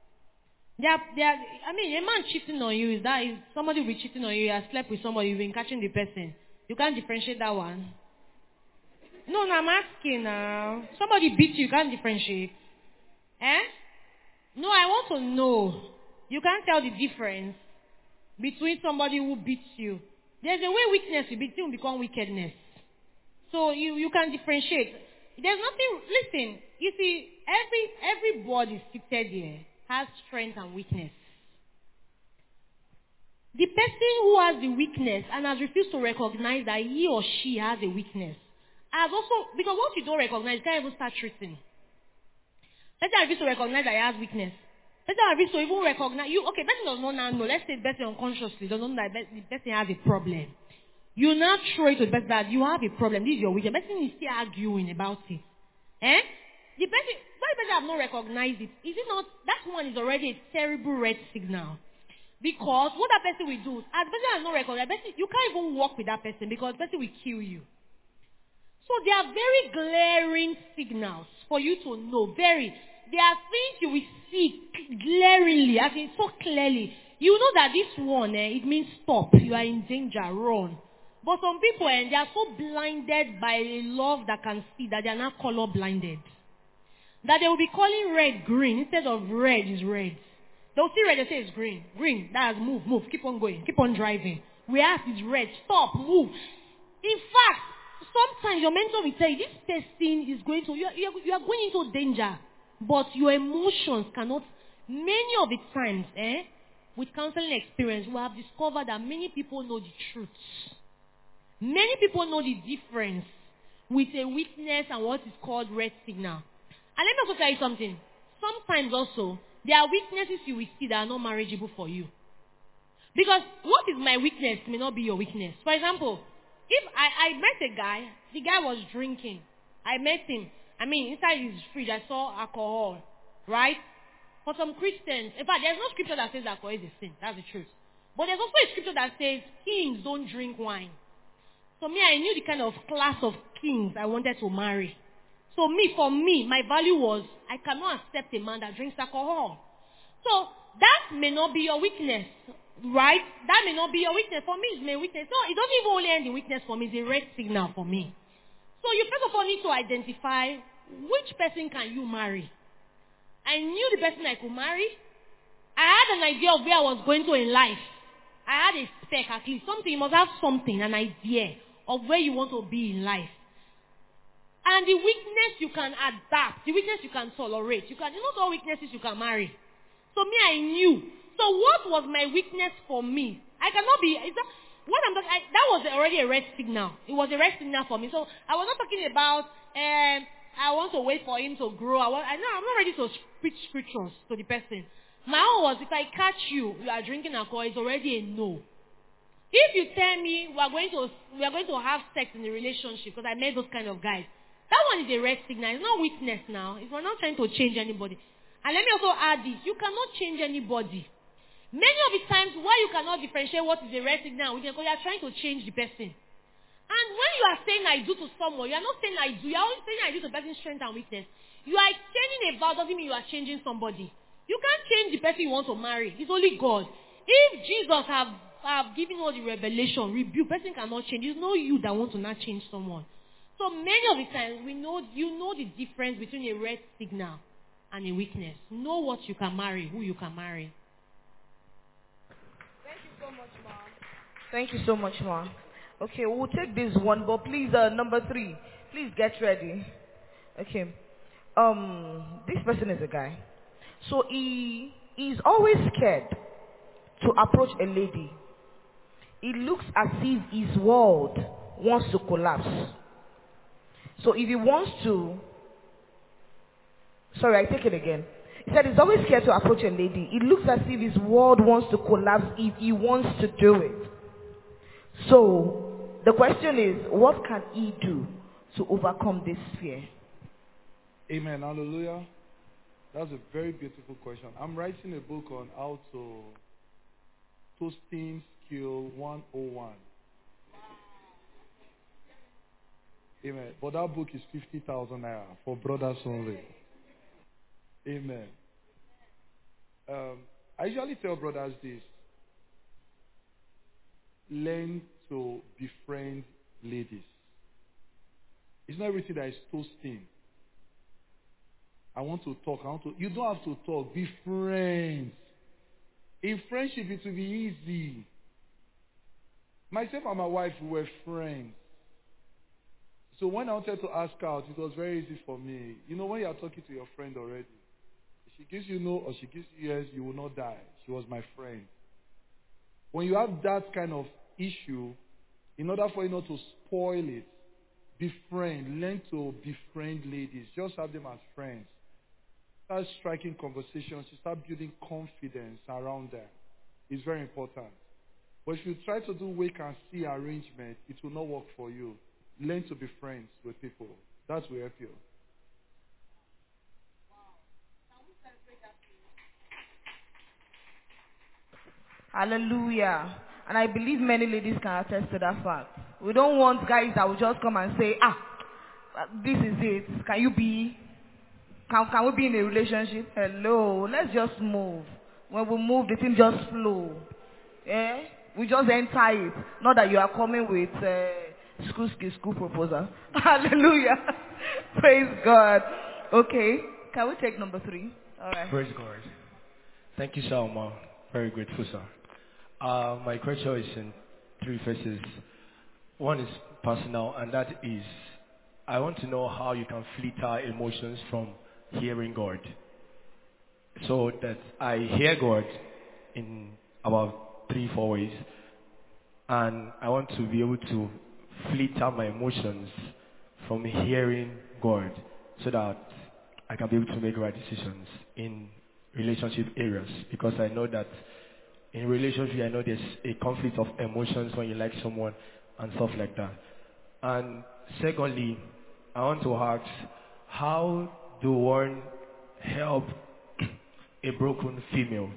I mean, a man cheating on you, is somebody will be cheating on you, you have slept with somebody, you've been catching the person. You can't differentiate that one. No, I'm asking now. Somebody beat you can't differentiate. No, I want to know. You can't tell the difference between somebody who beats you. There's a way weakness will become wickedness. So you can differentiate. There's nothing, listen, you see, everybody seated here has strength and weakness. The person who has the weakness and has refused to recognize that he or she has a weakness has also, because once you don't recognize, you can't even start treating. Let's say I refuse to recognize that he has weakness. Let's say I refuse to even recognize you. Okay, person does not now know. Let's say the person unconsciously doesn't know that the person has a problem. You now throw it to the person that you have a problem. This is your weakness. The person is still arguing about it. the person, why the person have not recognized it? Is it not, that one is already a terrible red signal. Because what that person will do, as the person has not recognized, you can't even walk with that person because the person will kill you. So there are very glaring signals for you to know. There are things you will see glaringly, as in so clearly. You know that this one, it means stop. You are in danger, run. But some people, they are so blinded by a love that can see that they are not color blinded. That they will be calling red green instead of red is red. They'll see red, they say it's green. Green, that's move, keep on going, keep on driving. Whereas it's red, stop, move. In fact, sometimes your mentor will tell you, this person is going to, you are going into danger. But your emotions cannot, many of the times, with counseling experience, we have discovered that many people know the truth. Many people know the difference with a weakness and what is called red signal. And let me also tell you something. Sometimes also, there are weaknesses you will see that are not marriageable for you. Because what is my weakness may not be your weakness. For example, if I met a guy, the guy was drinking. I met him. Inside his fridge, I saw alcohol. Right? For some Christians, in fact, there's no scripture that says alcohol is a sin. That's the truth. But there's also a scripture that says kings don't drink wine. So I knew the kind of class of kings I wanted to marry. So for me, my value was, I cannot accept a man that drinks alcohol. So that may not be your weakness, right? That may not be your weakness. For me, it's my weakness. No, it doesn't even only end in weakness for me. It's a red signal for me. So you first of all need to identify which person can you marry. I knew the person I could marry. I had an idea of where I was going to in life. I had a spec at least. Something, you must have something, an idea of where you want to be in life. And the weakness you can adapt, the weakness you can tolerate. Not all weaknesses you can marry. So I knew. So what was my weakness for me? I cannot be, that was already a red signal. It was a red signal for me. So I was not talking about, I want to wait for him to grow. I'm not ready to preach scriptures to the person. My own was, if I catch you are drinking alcohol, it's already a no. If you tell me we are going to have sex in a relationship, because I met those kind of guys, that one is a red signal. It's not weakness now. If we're not trying to change anybody. And let me also add this. You cannot change anybody. Many of the times why you cannot differentiate what is a red signal and weakness, because you are trying to change the person. And when you are saying I do to someone, you are not saying I do. You are only saying I do to the person's strength and weakness. You are changing a vow doesn't mean you are changing somebody. You can't change the person you want to marry. It's only God. If Jesus have given all the revelation, rebuke, person cannot change. It's not you that want to not change someone. So many of the times you know the difference between a red signal and a weakness. Know what you can marry, who you can marry. Thank you so much, Ma. Thank you so much, Ma. Okay, we'll take this one, but please, number 3, please get ready. Okay. This person is a guy. So he is always scared to approach a lady. It looks as if his world wants to collapse. So if he wants to, sorry, I take it again. He said he's always scared to approach a lady. It looks as if his world wants to collapse if he wants to do it. So the question is, what can he do to overcome this fear? Amen. Hallelujah. That's a very beautiful question. I'm writing a book on how to toasting skill 101. Amen. But that book is 50,000 naira for brothers only. Amen. I usually tell brothers this. Learn to befriend ladies. It's not everything that is toasting. I want to talk. You don't have to talk. Be friends. In friendship, it will be easy. Myself and my wife were friends. So when I wanted to ask out, it was very easy for me. You know, when you are talking to your friend already, if she gives you no or she gives you yes, you will not die. She was my friend. When you have that kind of issue, in order for you not to spoil it, befriend. Learn to befriend ladies. Just have them as friends. Start striking conversations. You start building confidence around them. It's very important. But if you try to do wait and see arrangement, it will not work for you. Learn to be friends with people. That will help you. Hallelujah. And I believe many ladies can attest to that fact. We don't want guys that will just come and say, this is it. Can we be in a relationship? Hello. Let's just move. When we move, the thing just flow. Eh? We just enter it. Not that you are coming with school proposal. Hallelujah. Praise God. Okay. Can we take number 3? All right. Praise God. Thank you, Salma. Very grateful, sir. My question is in 3 phases. One is personal, and that is, I want to know how you can filter emotions from hearing God. So that I hear God in about 3-4 ways, and I want to be able to filter my emotions from hearing God, so that I can be able to make right decisions in relationship areas. Because I know that in relationship, I know there's a conflict of emotions when you like someone and stuff like that. And secondly, I want to ask, how do one help a broken female?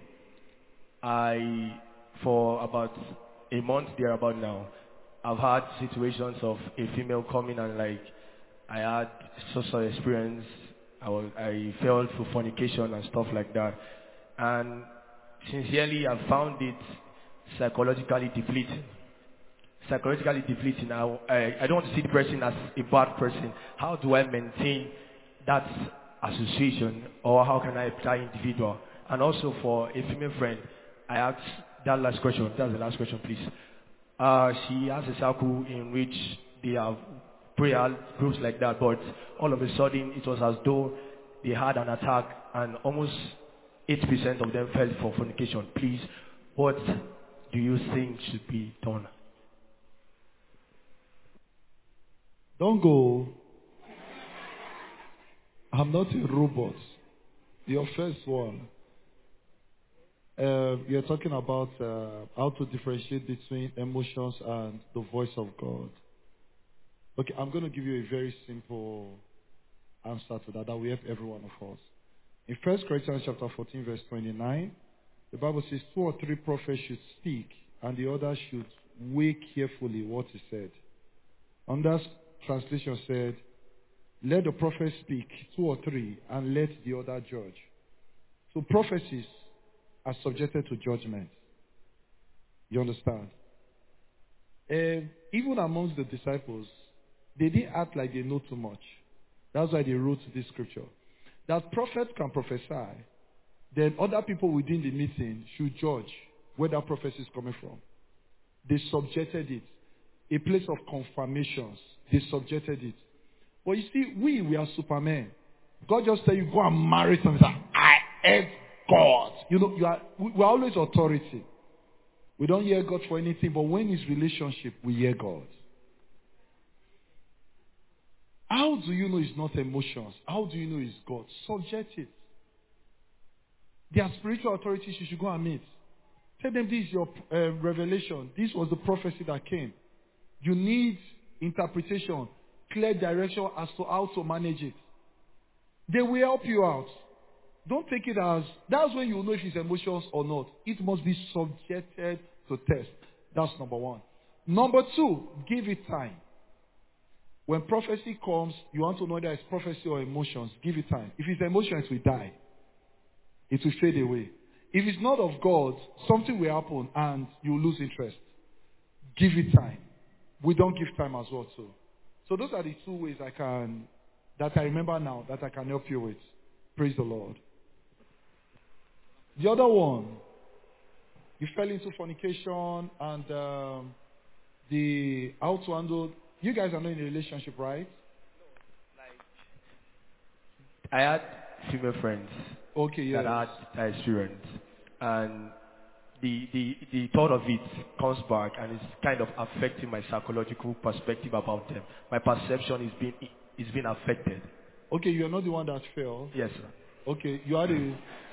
For about a month thereabout now, I've had situations of a female coming and like, I had social experience, I fell for fornication and stuff like that. And sincerely, I found it psychologically depleting. Psychologically depleting. I don't see the person as a bad person. How do I maintain that association, or how can I apply individual? And also for a female friend, I asked that last question. That's the last question, please. She has a circle in which they have prayer groups like that, but all of a sudden it was as though they had an attack and almost 8% of them fell for fornication. Please, what do you think should be done? Don't go. I'm not a robot. Your first one. You're talking about how to differentiate between emotions and the voice of God. Okay, I'm going to give you a very simple answer to that will help every one of us. In 1 Corinthians chapter 14, verse 29, the Bible says 2 or 3 prophets should speak, and the others should weigh carefully what is said. Another translation said, let the prophet speak, 2 or 3, and let the other judge. So prophecies are subjected to judgment. You understand? Even amongst the disciples, they didn't act like they know too much. That's why they wrote this scripture. That prophets can prophesy, then other people within the meeting should judge where that prophecy is coming from. They subjected it. A place of confirmations. They subjected it. But you see, we are supermen. God just tell you, go and marry someone. I am God. You know, we're always authority. We don't hear God for anything, but when it's relationship, we hear God. How do you know it's not emotions? How do you know it's God? Subject it. There are spiritual authorities you should go and meet. Tell them this is your revelation. This was the prophecy that came. You need interpretation, clear direction as to how to manage it. They will help you out. Don't take it as, that's when you know if it's emotions or not. It must be subjected to test. That's number 1. Number 2, give it time. When prophecy comes, you want to know whether it's prophecy or emotions. Give it time. If it's emotions, it will die. It will fade away. If it's not of God, something will happen and you will lose interest. Give it time. We don't give time as well too. So those are the 2 ways that I remember now that I can help you with. Praise the Lord. The other one, you fell into fornication and the how to handle. You guys are not in a relationship, right? I had female friends that had that experience, and the thought of it comes back and it's kind of affecting my psychological perspective about them. My perception is being affected. Okay, you're not the one that fell. Yes, sir. Okay, you are the.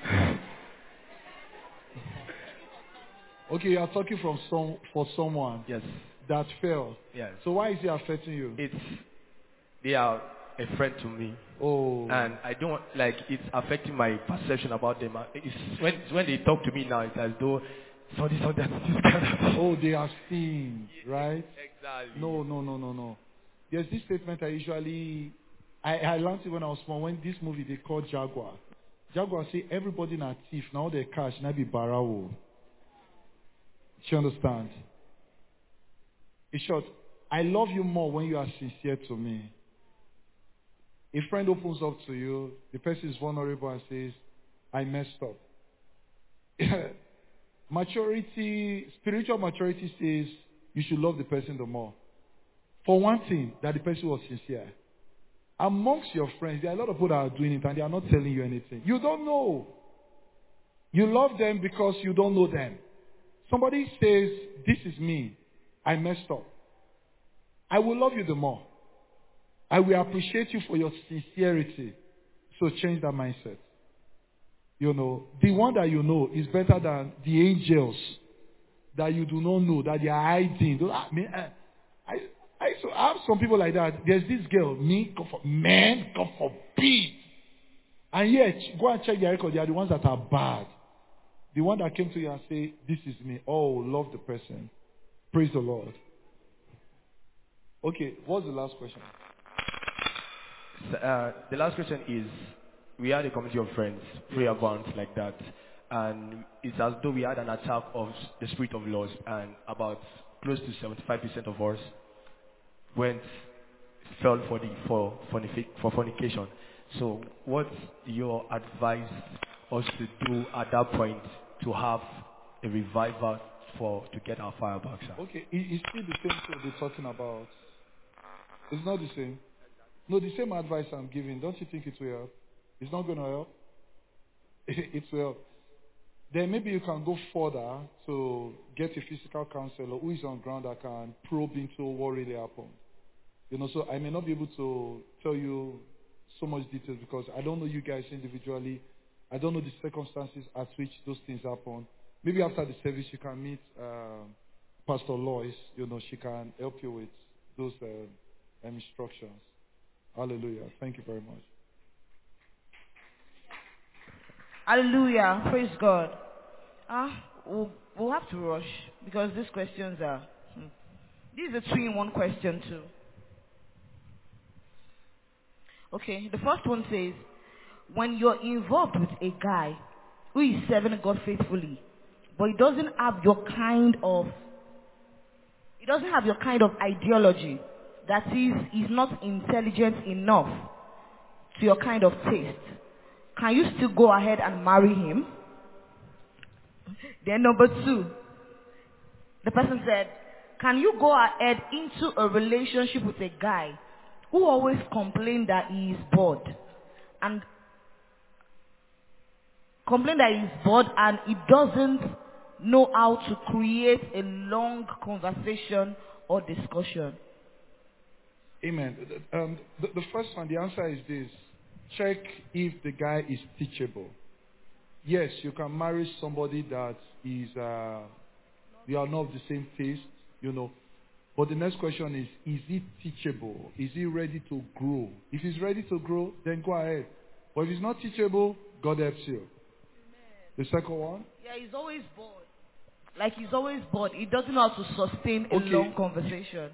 Okay, you are talking for someone. Yes. That fell. Yes. So why is it affecting you? They are a friend to me. Oh. And I don't it's affecting my perception about them. It's when they talk to me now, it's as though Sunday, this kind of Oh, they are seen, right? Exactly. No. There's this statement I learned it when I was small. When this movie they call Jaguar. Jaguar say everybody na thief. Now they cash, now be barawo. You understand? In short, I love you more when you are sincere to me. A friend opens up to you, the person is vulnerable and says, I messed up. Spiritual maturity says you should love the person the more. For one thing, that the person was sincere. Amongst your friends, there are a lot of people that are doing it and they are not telling you anything. You don't know. You love them because you don't know them. Somebody says, this is me. I messed up. I will love you the more. I will appreciate you for your sincerity. So change that mindset. You know, the one that you know is better than the angels that you do not know, that they are hiding. I have some people like that. There's this girl, God forbid. And yet, go and check their record. They are the ones that are bad. The one that came to you and say, this is me. Oh, love the person. Praise the Lord. Okay, what's the last question? The last question is, we had a community of friends, prayer bonds like that, and it's as though we had an attack of the spirit of lust, and about close to 75% of us fell for fornication. So, what's your advice us to do at that point to have a revival to get our fire back, sir? Okay, it's still the same thing we're talking about. It's not the same. No, the same advice I'm giving. Don't you think it will help? It's not going to help. It will help. Then maybe you can go further to get a physical counselor who is on ground that can probe into what really happened. You know, so I may not be able to tell you so much details because I don't know you guys individually. I don't know the circumstances at which those things happen. Maybe after the service you can meet Pastor Lois. You know, she can help you with those instructions. Hallelujah. Thank you very much. Hallelujah. Praise God. We'll have to rush because these questions are... This is a 3-in-1 question too. Okay, the first one says, when you're involved with a guy who is serving God faithfully, but he doesn't have your kind of ideology, that is, he's not intelligent enough to your kind of taste, can you still go ahead and marry him? Then number 2, the person said, can you go ahead into a relationship with a guy who always complains that he is bored and he doesn't know how to create a long conversation or discussion? Amen. The first one, the answer is this. Check if the guy is teachable. Yes, you can marry somebody that is, you are not of the same taste, you know. But the next question is he teachable? Is he ready to grow? If he's ready to grow, then go ahead. But if he's not teachable, God helps you. Amen. The second one? Yeah, he's always bored. Like he's always bored. He doesn't know how to sustain a long conversation.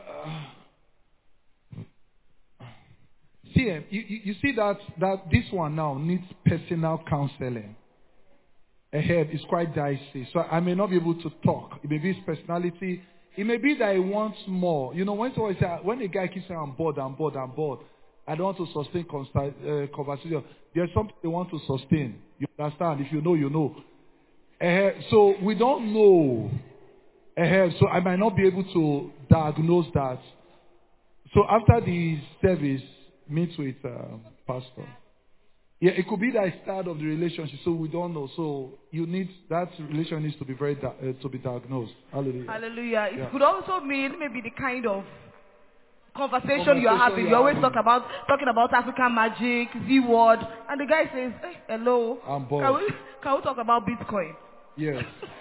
See, you see that this one now needs personal counseling. Ahead is quite dicey. So I may not be able to talk. It may be his personality. It may be that he wants more. You know, when a guy keeps saying, I'm bored, I don't want to sustain conversation. There's something they want to sustain. You understand? If you know, you know. So we don't know. So I might not be able to diagnose that. So after the service, meet with pastor. Yeah, it could be that it's start of the relationship, so we don't know. So you need that relation needs to be to be diagnosed. Hallelujah. Hallelujah. It could also mean maybe the kind of conversation you're having. You always talking about African magic, Z-word, and the guy says, hey, hello. I'm bored. Can we talk about Bitcoin? Yes.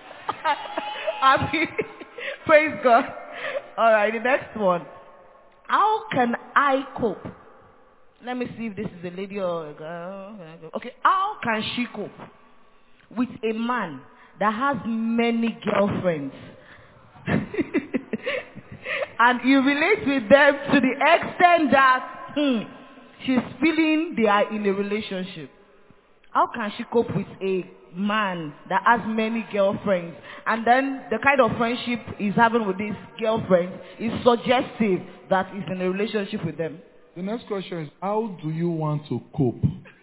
Praise God. All right, the next one. How can I cope? Let me see if this is a lady or a girl. Okay, how can she cope with a man that has many girlfriends. And you relate with them to the extent that she's feeling they are in a relationship. How can she cope with a man that has many girlfriends? And then the kind of friendship he's having with these girlfriends is suggestive that he's in a relationship with them. The next question is, how do you want to cope?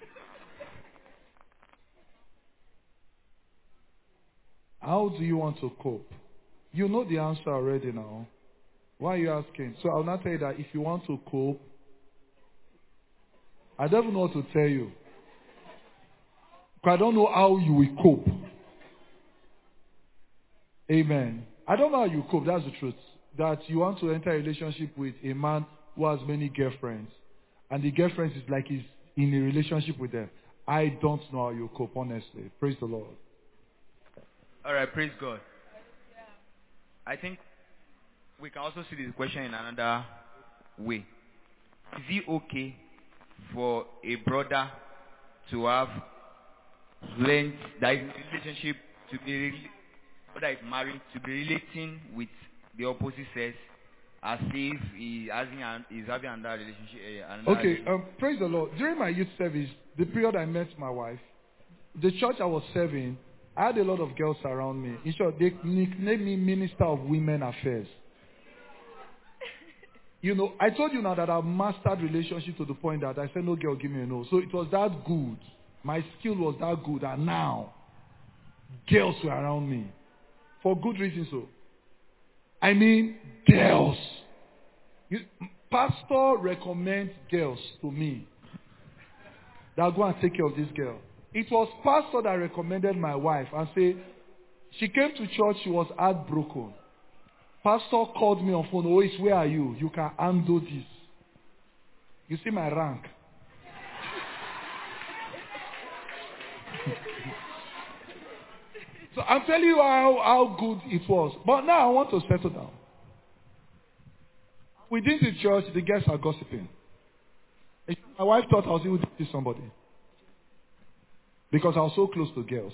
How do you want to cope? You know the answer already now. Why are you asking? So I'll not tell you that if you want to cope, I don't even know what to tell you. Because I don't know how you will cope. Amen. I don't know how you cope, that's the truth. That you want to enter a relationship with a man who has many girlfriends. And the girlfriend is like he's in a relationship with them. I don't know how you cope, honestly. Praise the Lord. Alright, praise God. I think we can also see this question in another way. Is it okay for a brother to have friends that is in a relationship to be that is married to be relating with the opposite sex as if he's having another relationship? Praise the Lord. During my youth service, the period I met my wife, the church I was serving, I had a lot of girls around me. In short, they nicknamed me Minister of Women Affairs. You know, I told you now that I've mastered relationship to the point that I said, no girl, give me a no. So it was that good. My skill was that good. And now, girls were around me. For good reason, so. I mean, girls. Pastor recommends girls to me. That go and take care of this girl. It was pastor that recommended my wife and say, she came to church, she was heartbroken. Pastor called me on phone, Ois, where are you? You can handle this. You see my rank. So I'm telling you how good it was. But now I want to settle down. Within the church, the guests are gossiping. My wife thought I was able to see somebody. Because I was so close to girls.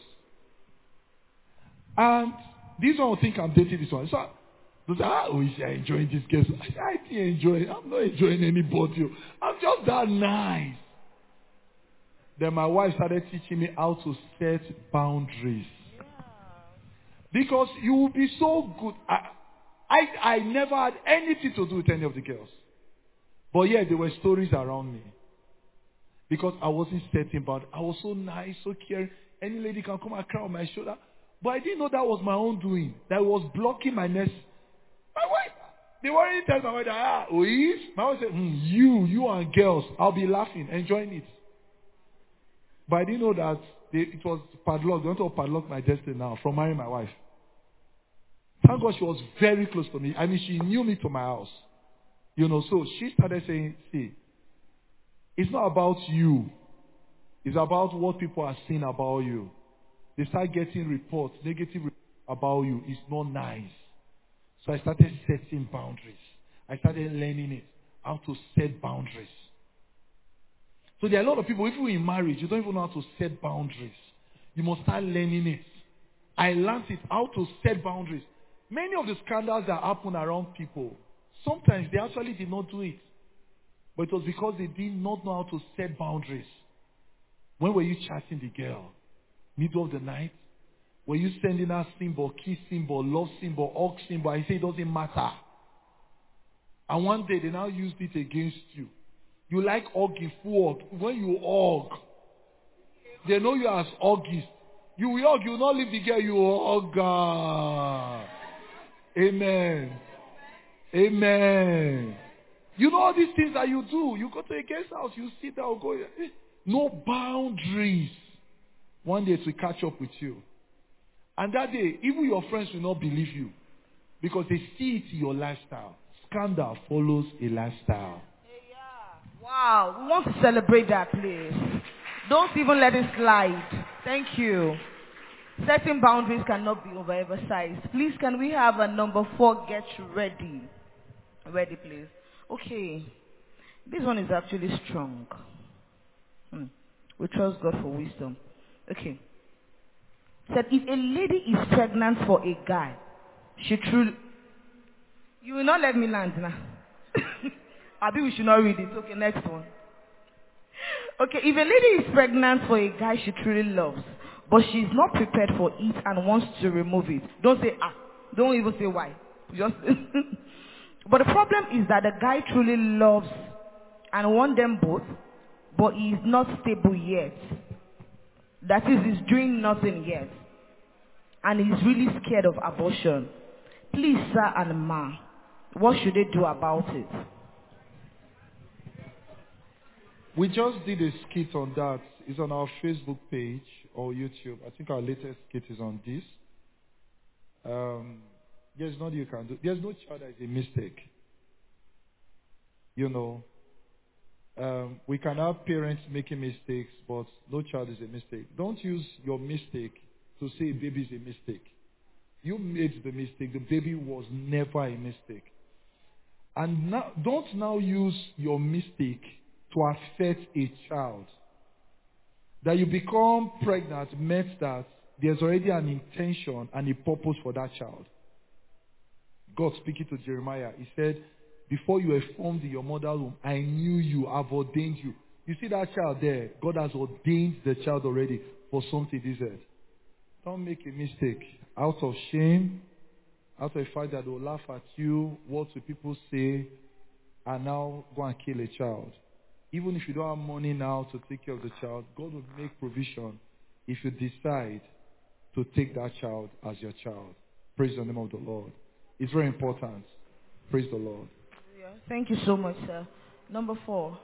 And this one will think I'm dating this one. So they say, is I enjoying this girl? I didn't enjoy it. I'm not enjoying anybody. I'm just that nice. Then my wife started teaching me how to set boundaries. Yeah. Because you will be so good. I never had anything to do with any of the girls. But yeah, there were stories around me. Because I wasn't setting boundaries. I was so nice, so caring. Any lady can come and cry on my shoulder. But I didn't know that was my own doing. That was blocking my nest. My wife, they weren't telling my wife that, Ois? My wife said, you and girls, I'll be laughing, enjoying it. But I didn't know that it was padlocked. They want to padlock my destiny now from marrying my wife. Thank God she was very close to me. I mean, she knew me to my house. You know, so she started saying, see, it's not about you. It's about what people are saying about you. They start getting reports, negative reports about you. It's not nice. So I started setting boundaries. I started learning it, how to set boundaries. So there are a lot of people, even in marriage, you don't even know how to set boundaries. You must start learning it. I learned it, how to set boundaries. Many of the scandals that happen around people, sometimes they actually did not do it. But it was because they did not know how to set boundaries. When were you chatting the girl? Middle of the night? Were you sending her symbol, kiss symbol, love symbol, hug symbol? I say it doesn't matter. And one day they now used it against you. You like hugging, full hug. When you hug, they know you as huggist. You will hug, you will not leave the girl, you will hug her. Amen. Amen. You know all these things that you do. You go to a guest house, you sit there or go. No boundaries. One day it will catch up with you. And that day, even your friends will not believe you. Because they see it in your lifestyle. Scandal follows a lifestyle. Wow. We want to celebrate that, please. Don't even let it slide. Thank you. Setting boundaries cannot be overemphasized. Please, can we have a number 4? Get ready. Ready, please. Okay. This one is actually strong. We trust God for wisdom. Okay. Said if a lady is pregnant for a guy, she truly... You will not let me land now. Abi, we should not read it. Okay, next one. Okay, if a lady is pregnant for a guy she truly loves, but she's not prepared for it and wants to remove it, don't say, don't even say why. Just But the problem is that the guy truly loves and wants them both, but he is not stable yet. That is, he's doing nothing yet. And he's really scared of abortion. Please, sir and ma, what should they do about it? We just did a skit on that. It's on our Facebook page or YouTube. I think our latest skit is on this. There's nothing you can do. There's no child that is a mistake. You know, we can have parents making mistakes, but no child is a mistake. Don't use your mistake to say a baby is a mistake. You made the mistake. The baby was never a mistake. And now, don't now use your mistake to affect a child. That you become pregnant means that there's already an intention and a purpose for that child. God speaking to Jeremiah, he said, before you were formed in your mother's womb, I knew you, I've ordained you. You see that child there? God has ordained the child already for something this earth. Don't make a mistake. Out of shame, out of the fact that they will laugh at you, what will people say, and now go and kill a child. Even if you don't have money now to take care of the child, God will make provision if you decide to take that child as your child. Praise the name of the Lord. It's very important. Praise the Lord. Thank you so much, sir. Number 4.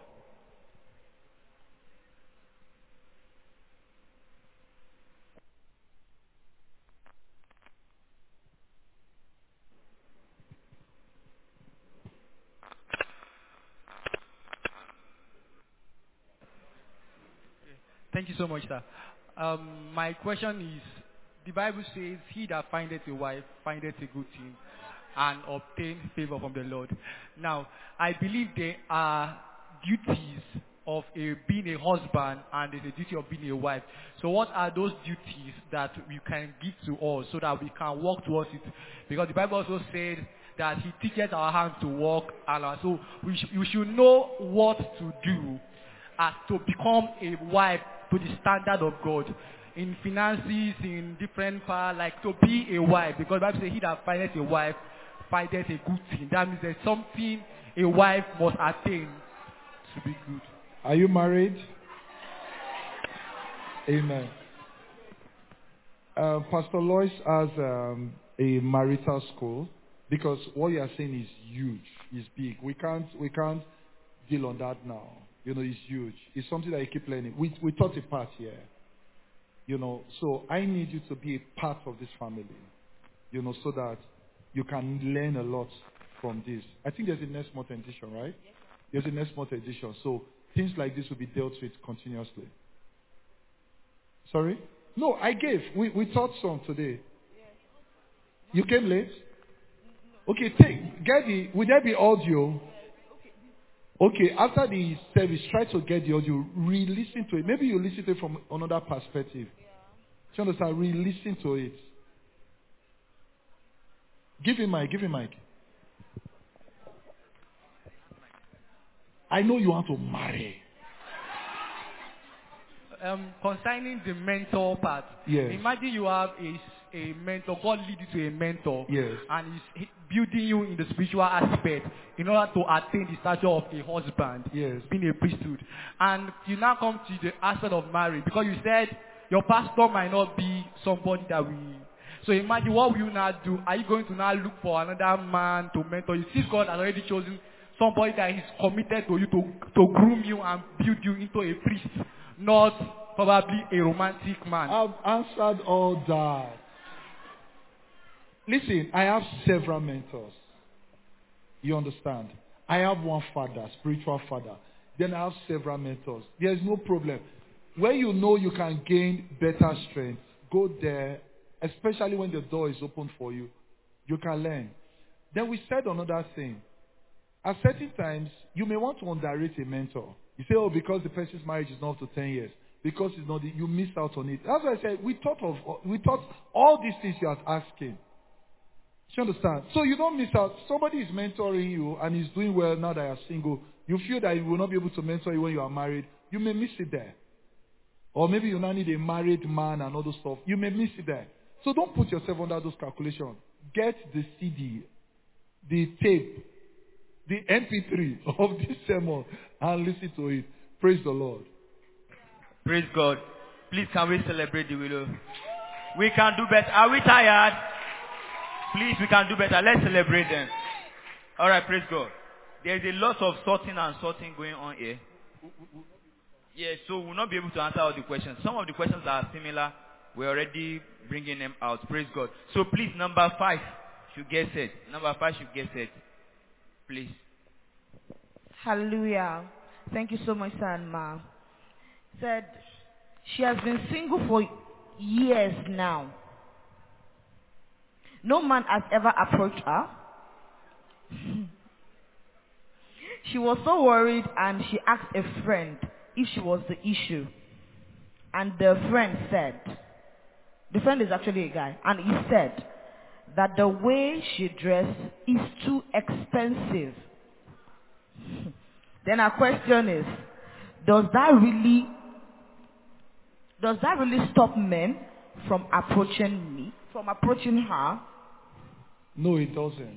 Thank you so much, sir. My question is, the Bible says, he that findeth a wife findeth a good thing and obtain favor from the Lord. Now, I believe there are duties of being a husband and there's a duty of being a wife. So what are those duties that you can give to us so that we can work towards it? Because the Bible also said that he teaches our hands to walk, and so we should know what to do to become a wife to the standard of God. In finances, in different parts, like to be a wife. Because the Bible says, he that findeth a wife findeth a good thing. That means there's something a wife must attain to be good. Are you married? Amen. Pastor Lois has a marital school, because what you are saying is huge, is big. We can't deal on that now. You know, it's huge. It's something that you keep learning. We taught a part here. You know, so I need you to be a part of this family. You know, so that you can learn a lot from this. I think there's a next month edition, right? Yes, there's a next month edition. So things like this will be dealt with continuously. Sorry? No, I gave. We taught some today. You came late? Okay, will there be audio? Okay, after the service, try to get the audio, re-listen to it. Maybe you listen to it from another perspective. Do you understand? Re-listen to it. Give him mic. I know you want to marry. Concerning the mentor part, yes. Imagine you have a mentor, God lead you to a mentor, yes. and he's building you in the spiritual aspect in order to attain the stature of a husband, yes. being a priesthood. And you now come to the aspect of marriage, because you said your pastor might not be somebody that we... So imagine, what will you now do? Are you going to now look for another man to mentor you? Since God has already chosen somebody that is committed to you to groom you and build you into a priest, not probably a romantic man. I've answered all that. Listen, I have several mentors. You understand? I have one father, spiritual father. Then I have several mentors. There's no problem. Where you know you can gain better strength, go there, especially when the door is open for you. You can learn. Then we said another thing. At certain times, you may want to underrate a mentor. You say, oh, because the person's marriage is not up to 10 years. because it's not you miss out on it. That's why I said we thought all these things you are asking. Do you understand? So you don't miss out. Somebody is mentoring you and is doing well now that you're single. You feel that you will not be able to mentor you when you are married. You may miss it there. Or maybe you now need a married man and all those stuff. You may miss it there. So don't put yourself under those calculations. Get the CD, the tape, the MP3 of this sermon and listen to it. Praise the Lord. Praise God. Please, can we celebrate the widow? We can do better. Are we tired? Please, we can do better. Let's celebrate them. All right, praise God. There is a lot of sorting and sorting going on here. Yes, so we'll not be able to answer all the questions. Some of the questions are similar. We're already bringing them out. Praise God. So please, number 5 should get set. Number 5 should get set. Please. Hallelujah. Thank you so much, sir and ma. Said she has been single for years now. No man has ever approached her. She was so worried and she asked a friend if she was the issue. And the friend said, the friend is actually a guy, and he said that the way she dressed is too expensive. Then our question is, does that really stop men from approaching her? No, it doesn't.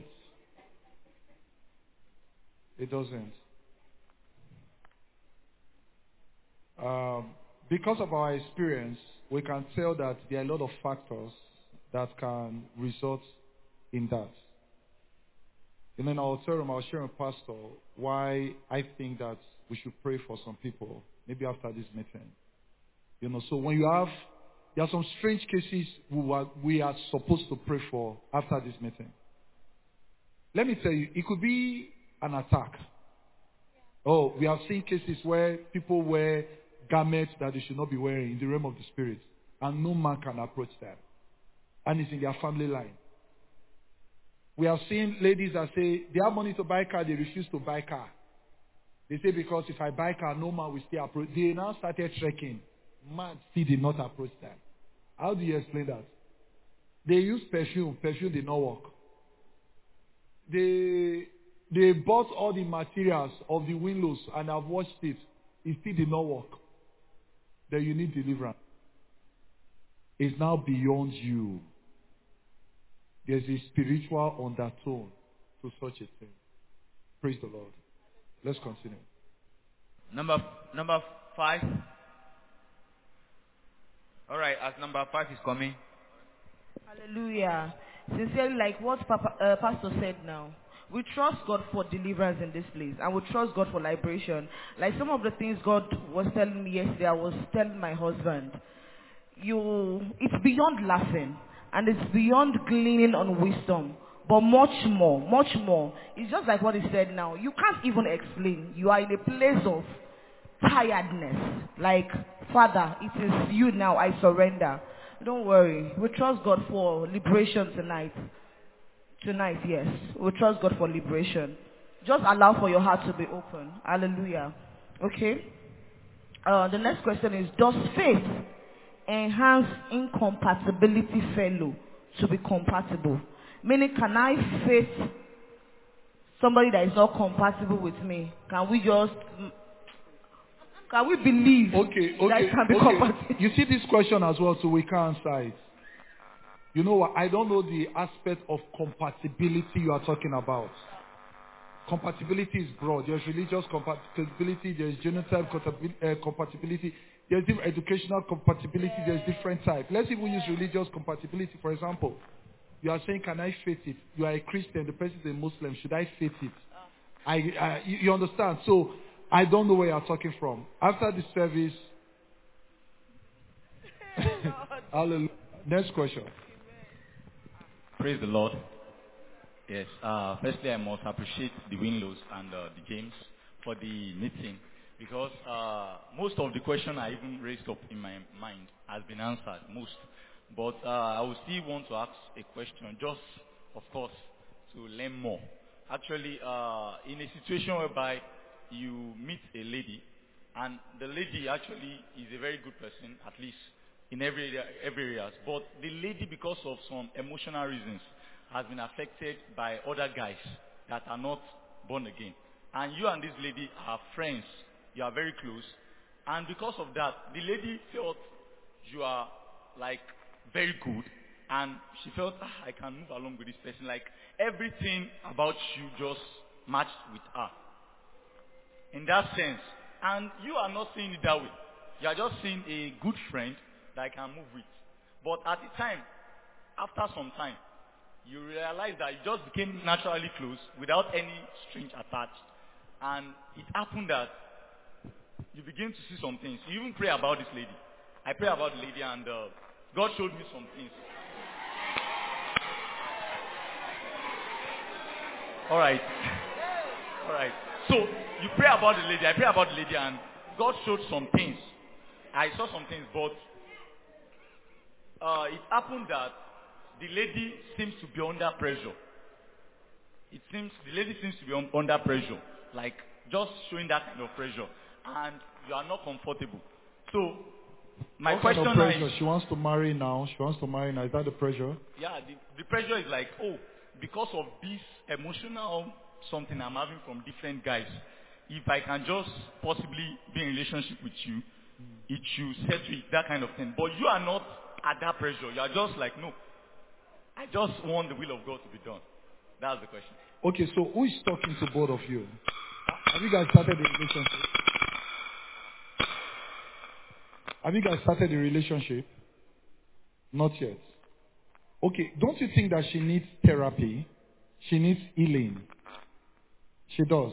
It doesn't. Because of our experience, we can tell that there are a lot of factors that can result in that. And then I'll share with Pastor why I think that we should pray for some people, maybe after this meeting. So when there are some strange cases we are supposed to pray for after this meeting. Let me tell you, it could be an attack. Oh, we have seen cases where people wear garments that they should not be wearing in the realm of the spirit, and no man can approach them. And it's in their family line. We have seen ladies that say they have money to buy car, they refuse to buy car. They say because if I buy car, no man will still approach. They now started trekking. Man still did not approach them. How do you explain that? They use perfume. Perfume did not work. They bought all the materials of the windows and have washed it. It still did not work. Then you need deliverance. It's now beyond you. There's a spiritual undertone to such a thing. Praise the Lord. Let's continue. Number 5. All right, as number 5 is coming. Hallelujah. Sincerely, like what Pastor said now, we trust God for deliverance in this place, and we trust God for liberation. Like some of the things God was telling me yesterday, I was telling my husband, it's beyond laughing, and it's beyond gleaning on wisdom, but much more. It's just like what he said now. You can't even explain. You are in a place of tiredness. Like, Father, it is you now, I surrender. Don't worry. We trust God for liberation tonight. Tonight, yes. We trust God for liberation. Just allow for your heart to be open. Hallelujah. Okay? The next question is, does faith enhance incompatibility fellow to be compatible? Meaning, can I faith somebody that is not compatible with me? Can we believe that it can be compatible? You see this question as well, so we can answer it. You know what? I don't know the aspect of compatibility you are talking about. Compatibility is broad. There's religious compatibility, there's genotype compatibility, there's educational compatibility, there's different types. Let's even use religious compatibility, for example. You are saying, can I faith it? You are a Christian, the person is a Muslim. Should I faith it? You understand? So, I don't know where you are talking from. After the service, hallelujah. Next question. Praise the Lord. Yes. Firstly, I must appreciate the Winlows and the James for the meeting, because most of the question I even raised up in my mind has been answered, most. But I would still want to ask a question, just, of course, to learn more. Actually, in a situation whereby you meet a lady And the lady actually is a very good person, at least in every area. But the lady, because of some emotional reasons, has been affected by other guys that are not born again. And you and this lady are friends. You are very close. And because of that, the lady felt you are like very good. And she felt, I can move along with this person. Like everything about you just matched with her. In that sense. And you are not seeing it that way. You are just seeing a good friend that I can move with. But at the time, after some time, you realize that you just became naturally close without any strings attached. And it happened that you begin to see some things. You even pray about this lady. I pray about the lady and God showed me some things. Alright. Alright. So, you pray about the lady. I pray about the lady and God showed some things. I saw some things, but it happened that the lady seems to be under pressure. The lady seems to be under pressure. Like, just showing that kind of pressure. And you are not comfortable. So, my what question kind of pressure? is... She wants to marry now. She wants to marry now. Is that the pressure? Yeah, the pressure is like, because of this emotional something I'm having from different guys, if I can just possibly be in a relationship with you, it should set you that kind of thing. But you are not at that pressure. You are just like, no, I just want the will of God to be done. That's the question. Okay, so who is talking to both of you? Have you guys started a relationship? Have you guys started a relationship? Not yet. Okay, don't you think that she needs therapy? She needs healing. She does.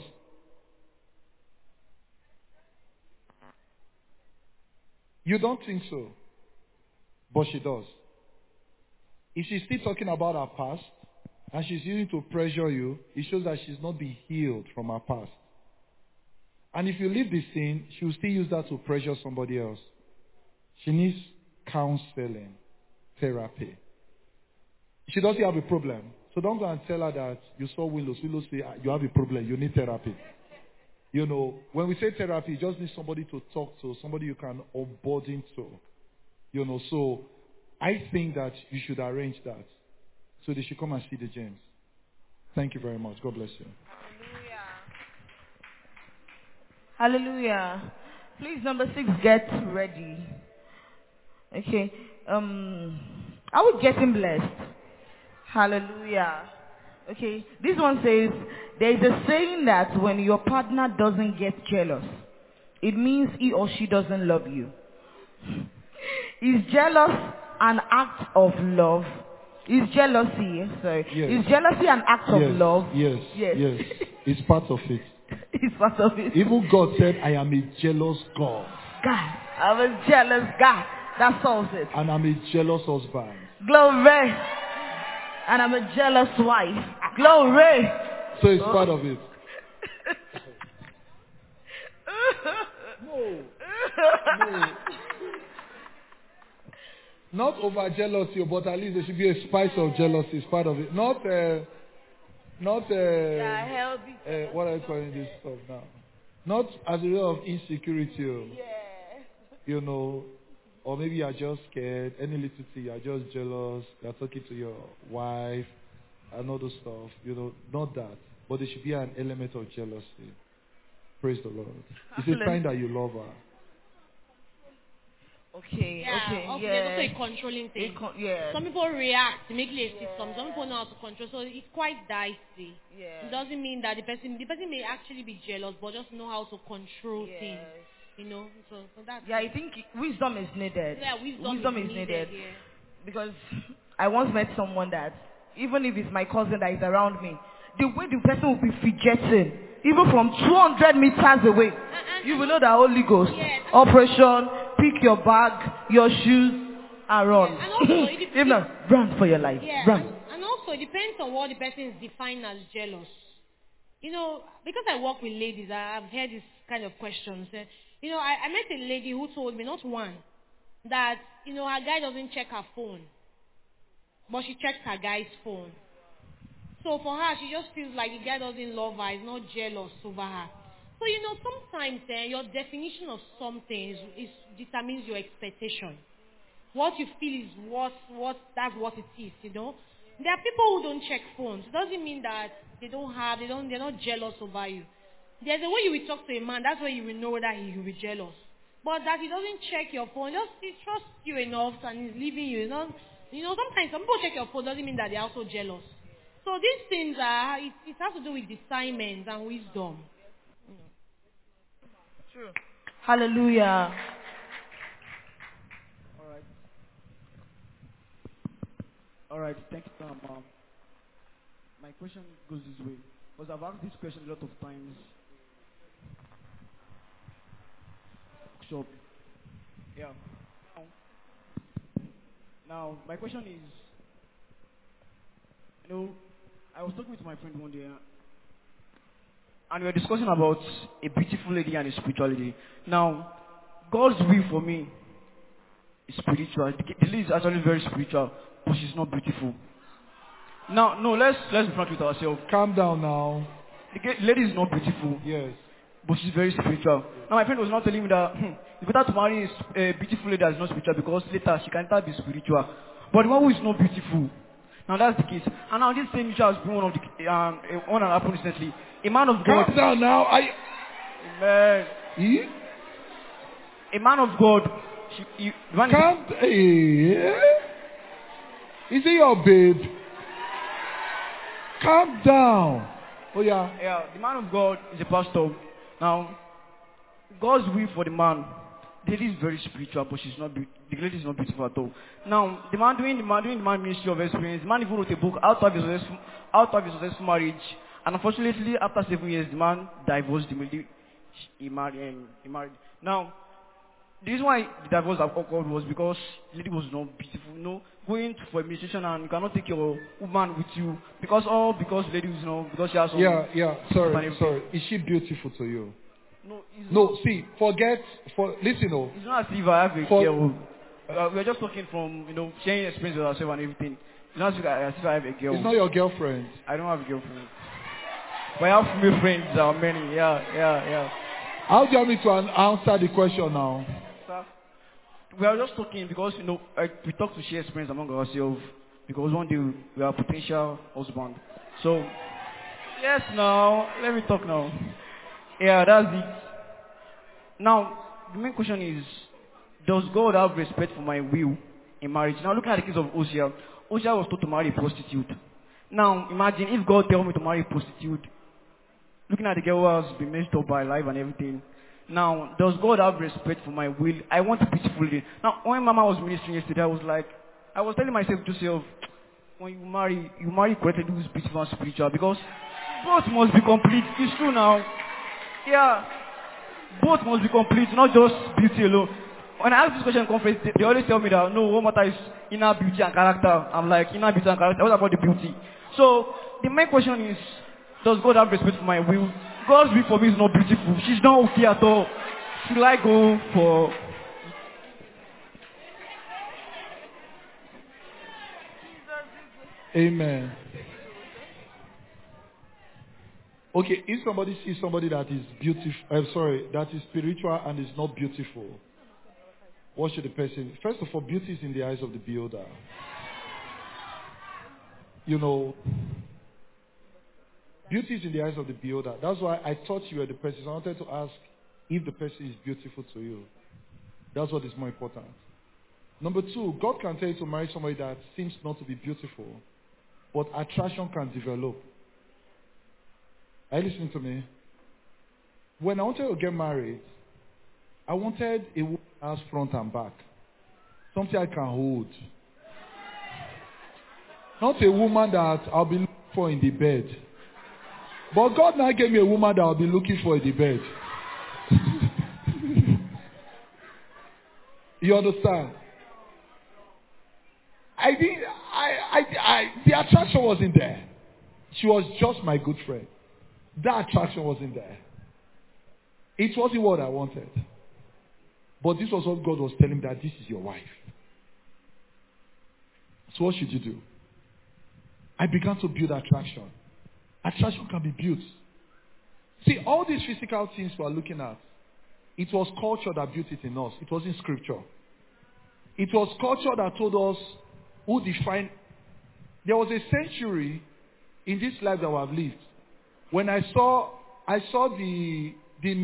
You don't think so? But she does. If she's still talking about her past, and she's using to pressure you, it shows that she's not been healed from her past. And if you leave this sin, she will still use that to pressure somebody else. She needs counseling, therapy. She doesn't have a problem. So don't go and tell her that you saw Willows. Willows say you have a problem, you need therapy. You know, when we say therapy, you just need somebody to talk to, somebody you can unburden to. You know, so I think that you should arrange that. So they should come and see the James. Thank you very much. God bless you. Hallelujah. Please, number 6, get ready. Okay. Are we getting blessed? Hallelujah. Okay. This one says, there is a saying that when your partner doesn't get jealous, it means he or she doesn't love you. Is jealous an act of love? Is jealousy, sorry. Yes. Is jealousy an act of love? Yes. Yes. Yes. It's part of it. It's part of it. Even God said, I am a jealous God. God, I'm a jealous God. That solves it. And I'm a jealous husband. Glory. And I'm a jealous wife. Glory. So it's part of it. No. Not over jealousy, but at least there should be a spice of jealousy. It's part of it. Not what are you calling this stuff now? Not as a result of insecurity. You know, or maybe you are just scared. Any little thing, you are just jealous. You are talking to your wife and all those stuff. You know, not that. But there should be an element of jealousy. Praise the Lord. It's a sign that you love her. Okay, yeah, okay, also, yeah. there's also a controlling thing. Some people react immediately. Some people know how to control, so it's quite dicey. Yeah. It doesn't mean that the person may actually be jealous, but just know how to control things. You know, so that's. Yeah, I think wisdom is needed. Yeah, wisdom is needed. Yeah. Because I once met someone that, even if it's my cousin that is around me, the way the person will be fidgeting, even from 200 meters away, you will know the Holy Ghost. Operation, pick your bag, your shoes, and run. And also, if not, run for your life. Yeah, run. And also, it depends on what the person is defined as jealous. You know, because I work with ladies, I've heard this kind of questions. You know, I met a lady who told me, not one, that, you know, her guy doesn't check her phone, but she checks her guy's phone. So for her, she just feels like the guy doesn't love her, is not jealous over her. So, sometimes your definition of something determines your expectation. What you feel is that's what it is, There are people who don't check phones. It doesn't mean that they're not jealous over you. There's a way you will talk to a man, that's where you will know whether he will be jealous. But that he doesn't check your phone, he trusts you enough and he's leaving you. Sometimes some people check your phone doesn't mean that they're also jealous. So these things it has to do with discernment and wisdom. True. Hallelujah. All right, thank you, Mom. My question goes this way, because I've asked this question a lot of times. So, yeah. Now, my question is, I was talking with my friend one day, and we were discussing about a beautiful lady and a spiritual lady. Now, God's will for me is spiritual. The lady is actually very spiritual, but she's not beautiful. Now, no, let's be frank with ourselves. Calm down now. The lady is not beautiful. Yes. But she's very spiritual. Now, my friend was not telling me that it's better to marry a beautiful lady that is not spiritual because later she can be spiritual. But the one who is not beautiful, now that's the case. And now this same issue has been one that happened recently. A man of God. Calm down now. Amen. A man of God. Is it your babe? Calm down. Oh yeah. Yeah, the man of God is a pastor. Now, God's will for the man, the lady is very spiritual, but the lady is not beautiful at all. Now, the man doing the man ministry of experience, the man even wrote a book out of his successful marriage. And unfortunately, after 7 years, the man divorced the lady. He married. Now, the reason why the divorce occurred was because the lady was not beautiful. Going for administration and you cannot take your woman with you because the lady is because she has some. Yeah. Sorry. Is she beautiful to you? No. See, listen. It's not as if I have a girl. We're just talking from sharing experience with ourselves and everything. It's not as if I have a girl. It's not your girlfriend. I don't have a girlfriend. But I have female friends. There are many. Yeah. How do you want me to answer the question now? We are just talking because, we talk to share experience among ourselves because one day we are potential husband. So, yes, now, let me talk now. Yeah, that's it. Now, the main question is, does God have respect for my will in marriage? Now, looking at the case of Hosea was told to marry a prostitute. Now, imagine if God tells me to marry a prostitute, looking at the girl who has been messed up by life and everything. Now, does God have respect for my will? I want a beautiful lady. Now, when Mama was ministering yesterday, I was telling myself to yourself, when you marry correctly who is beautiful and spiritual, because both must be complete. It's true now. Yeah. Both must be complete, not just beauty alone. When I ask this question in conference, they always tell me that, no, what matters is inner beauty and character. I'm like, inner beauty and character, what about the beauty? So, the main question is, does God have respect for my will? God's will for me is not beautiful. She's not okay at all. Should I go for... Amen. Okay, if somebody sees somebody that is that is spiritual and is not beautiful, what should the person... First of all, beauty is in the eyes of the beholder. Beauty is in the eyes of the beholder. That's why I thought you were the person. I wanted to ask if the person is beautiful to you. That's what is more important. Number two, God can tell you to marry somebody that seems not to be beautiful, but attraction can develop. Are you listening to me? When I wanted to get married, I wanted a woman that has front and back. Something I can hold. Not a woman that I'll be looking for in the bed. But God now gave me a woman that I'll be looking for in the bed. You understand? The attraction wasn't there. She was just my good friend. That attraction wasn't there. It wasn't what I wanted. But this was what God was telling me, that this is your wife. So what should you do? I began to build attraction. Attraction can be built. See, all these physical things we are looking at, it was culture that built it in us. It wasn't scripture. It was culture that told us who defined. There was a century in this life that we have lived when I saw the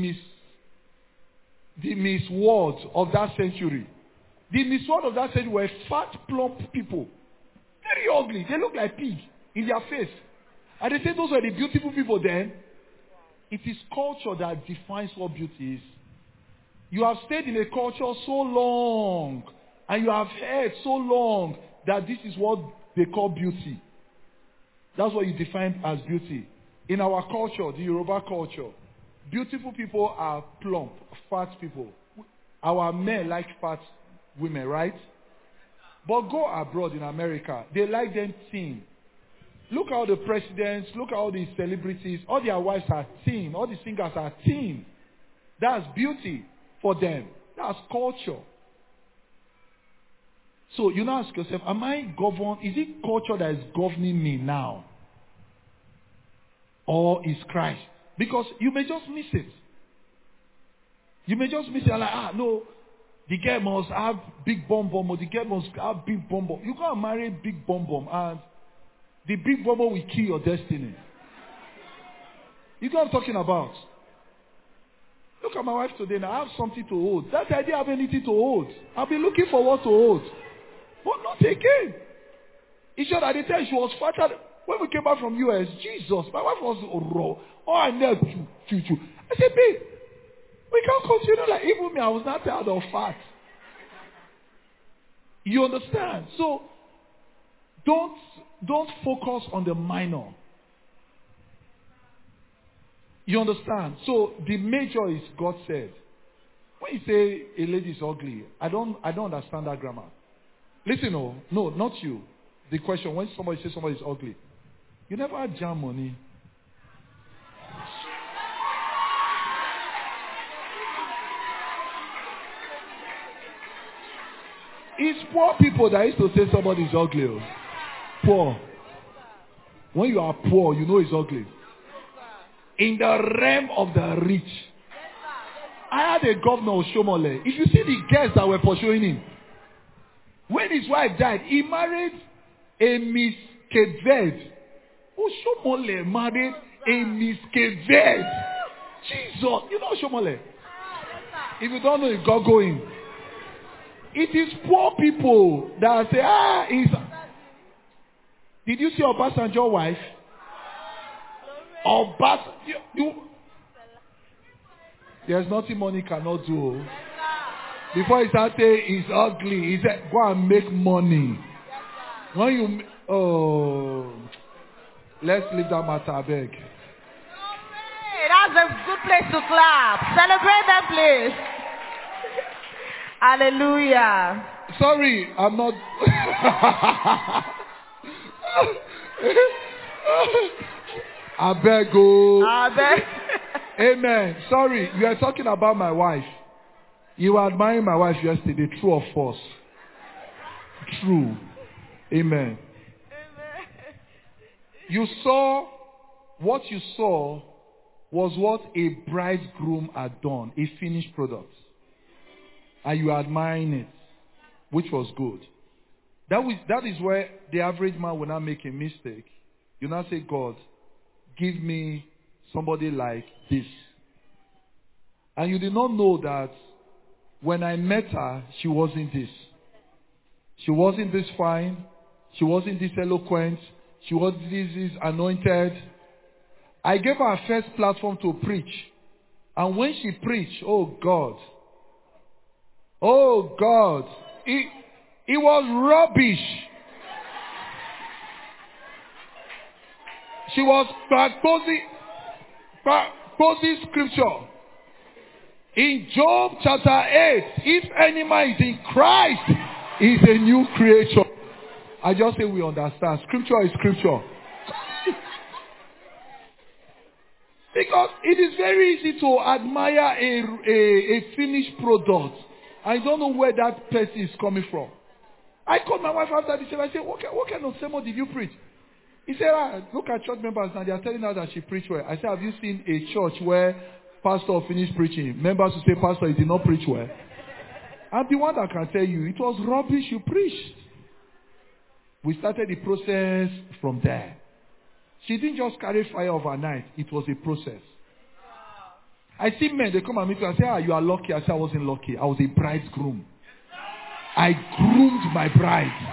Miss World of that century. The Miss World of that century were fat, plump people. Very ugly. They look like pigs in their face. And they say those were the beautiful people then. It is culture that defines what beauty is. You have stayed in a culture so long, and you have heard so long that this is what they call beauty. That's what you define as beauty. In our culture, the Yoruba culture, beautiful people are plump, fat people. Our men like fat women, right? But go abroad in America, they like them thin. Look at all the presidents, look at all the celebrities, all their wives are thin, all the singers are thin. That's beauty for them. That's culture. So you now ask yourself, am I governed? Is it culture that is governing me now? Or is Christ? Because you may just miss it. You may just miss it. Like, no, the girl must have big bum bum, or the girl must have big bum bum. You can't marry big bum bum, and the big bum bum will kill your destiny. You know what I'm talking about? Look at my wife today now. I have something to hold. That I didn't have anything to hold. I've been looking for what to hold. But not again. It's just at the time she was fatter. When we came back from US, Jesus, my wife was raw. Oh, I know. I said, babe, we can't continue like even me. I was not tired of fat. You understand? So, don't focus on the minor. You understand? So the major is God said. When you say a lady is ugly, I don't understand that grammar. Listen, no, not you. The question, when somebody says somebody is ugly, you never had jam money. It's poor people that used to say somebody is ugly. Poor. When you are poor, you know it's ugly. In the realm of the rich. I had a governor of Shomole. If you see the girls that were pursuing him, when his wife died, he married a Miss Keved. Shomole married a Miss Keved. Jesus. You know Shomole? If you don't know it, God go in. It is poor people that say, did you see Obasanjo's wife? There's nothing money cannot do. Before he started, he's ugly. He said, go and make money. When you, let's leave that matter, I beg. Hey, that's a good place to clap. Celebrate that place. Hallelujah. Sorry, I'm not. I beg you. Amen. Sorry, you are talking about my wife. You were admiring my wife yesterday. True or false? True. Amen. You saw, what you saw was what a bridegroom had done, a finished product. And you are admiring it, which was good. That is where the average man will not make a mistake. You now say, God, give me somebody like this. And you did not know that when I met her, she wasn't this. She wasn't this fine. She wasn't this eloquent. She wasn't this anointed. I gave her a first platform to preach. And when she preached, oh God, it was rubbish. She was quoting scripture. In Job chapter 8, if any man is in Christ, he is a new creature. I just say we understand. Scripture is scripture. Because it is very easy to admire a finished product. I don't know where that person is coming from. I called my wife after the service. I said, what kind of sermon did you preach? He said, look at church members and they are telling her that she preached well. I said, have you seen a church where pastor finished preaching? Members who say, pastor, he did not preach well. I'm the one that can tell you, it was rubbish you preached. We started the process from there. She didn't just carry fire overnight. It was a process. I see men, they come and meet me and say, you are lucky. I said, I wasn't lucky. I was a bridegroom. I groomed my bride.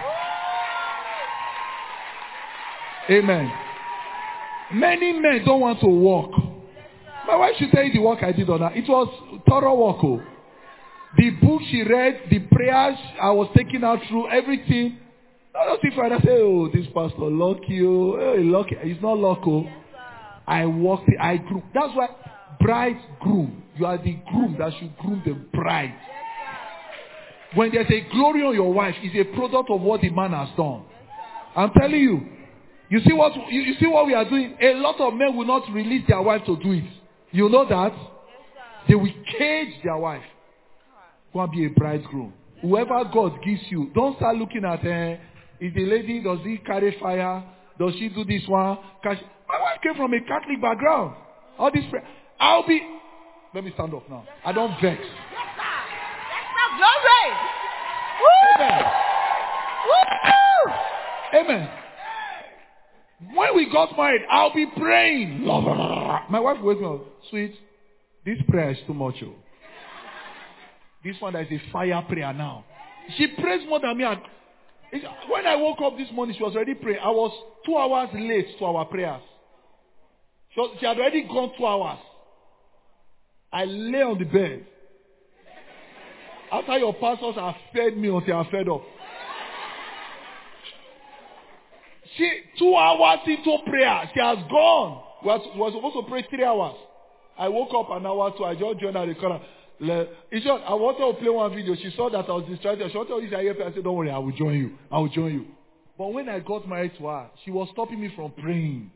Amen. Many men don't want to walk. My wife should tell you the work I did on her. It was thorough work. Oh. The book she read, the prayers I was taking her through, everything. I don't see Father say, oh, this pastor lucky. Oh, lucky. It's not lucky. I walked it. I grew. That's why bridegroom. You are the groom that should groom the bride. When there's a glory on your wife, it's a product of what the man has done. I'm telling you. You see what we are doing? A lot of men will not release their wife to do it. You know that? They will cage their wife. Go and be a bridegroom. Whoever God gives you, don't start looking at is the lady, does he carry fire? Does she do this one? My wife came from a Catholic background. All this prayer. Let me stand up now. I don't vex. Yes, sir. Glory. Woo! Amen. Amen. When we got married, I'll be praying. My wife wakes me up. Sweet, this prayer is too much. Oh. This one that is a fire prayer now. She prays more than me. When I woke up this morning, she was already praying. I was 2 hours late to our prayers. She had already gone 2 hours. I lay on the bed. After your pastors have fed me until I'm fed up. 2 hours into prayer, she has gone. We were supposed to pray 3 hours. I woke up an hour, so I just joined her in the corner. In short, I wanted to play one video. She saw that I was distracted. She wanted to use her. I said, don't worry, I will join you. I will join you. But when I got married to her, she was stopping me from praying.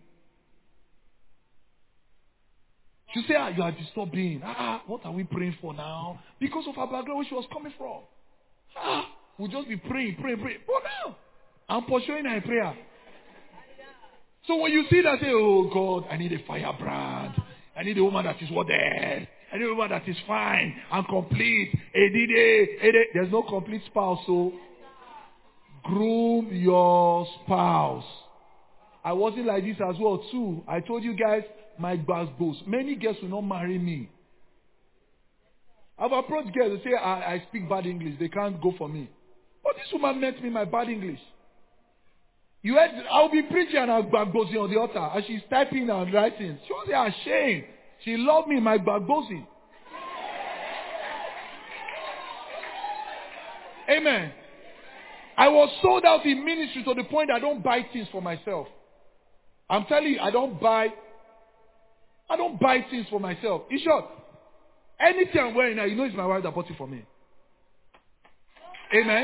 She said, you are disturbing. What are we praying for now? Because of her background, where she was coming from. We'll just be praying. But now, I'm pursuing her in prayer. So when you see that, say, oh God, I need a firebrand. I need a woman that is worthy. I need a woman that is fine and complete. There's no complete spouse, so groom your spouse. I wasn't like this as well too. I told you guys, my boss. Many girls will not marry me. I've approached girls, they say I speak bad English. They can't go for me. But this woman met me my bad English. You heard, I'll be preaching and I'll backbossing on the altar. And she's typing and writing. She was ashamed. She loved me, my backbossing. Amen. I was sold out in ministry to the point I don't buy things for myself. I'm telling you, I don't buy things for myself. In short, anything I'm wearing now, you know it's my wife that bought it for me. Amen.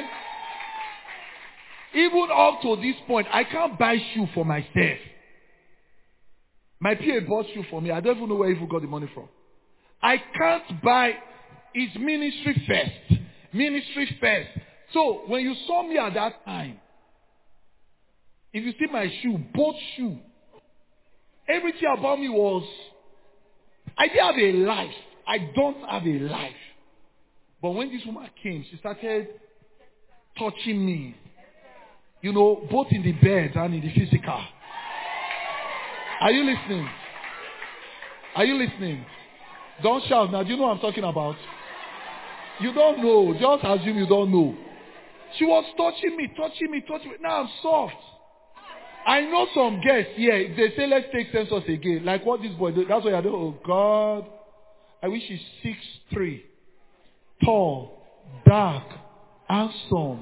Even up to this point, I can't buy shoe for myself. My PA bought shoe for me. I don't even know where he got the money from. I can't buy. It's ministry first. Ministry first. So, when you saw me at that time, if you see my shoe, both shoe, everything about me was, I didn't have a life. I don't have a life. But when this woman came, she started touching me. You know, both in the bed and in the physical. Are you listening? Are you listening? Don't shout now. Do you know what I'm talking about? You don't know. Just assume you don't know. She was touching me. Now I'm soft. I know some guests here. They say, let's take census again. Like what this boy did. That's what I do. Oh, God. I wish he's 6'3". Tall. Dark. Handsome.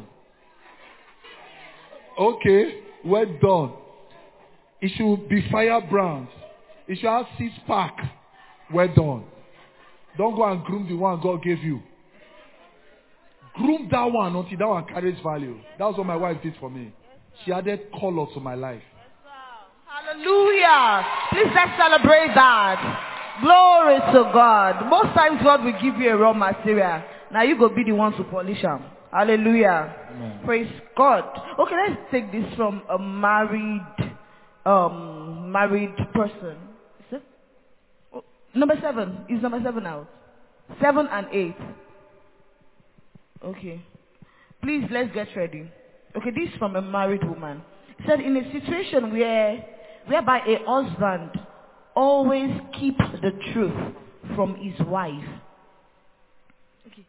Okay. Well done. It should be firebrand. It should have 6-pack. Well done. Don't go and groom the one God gave you. Groom that one until that one carries value. That's what my wife did for me. She added color to my life. Hallelujah. Please let's celebrate that. Glory to God. Most times God will give you a raw material. Now you go be the one to polish them. Hallelujah. Amen. Praise God. Okay, let's take this from a married married person. Is it? Oh, number 7. Is number 7 out? 7 and 8. Okay. Please, let's get ready. Okay, this is from a married woman. It said, in a situation whereby a husband always keeps the truth from his wife. Okay.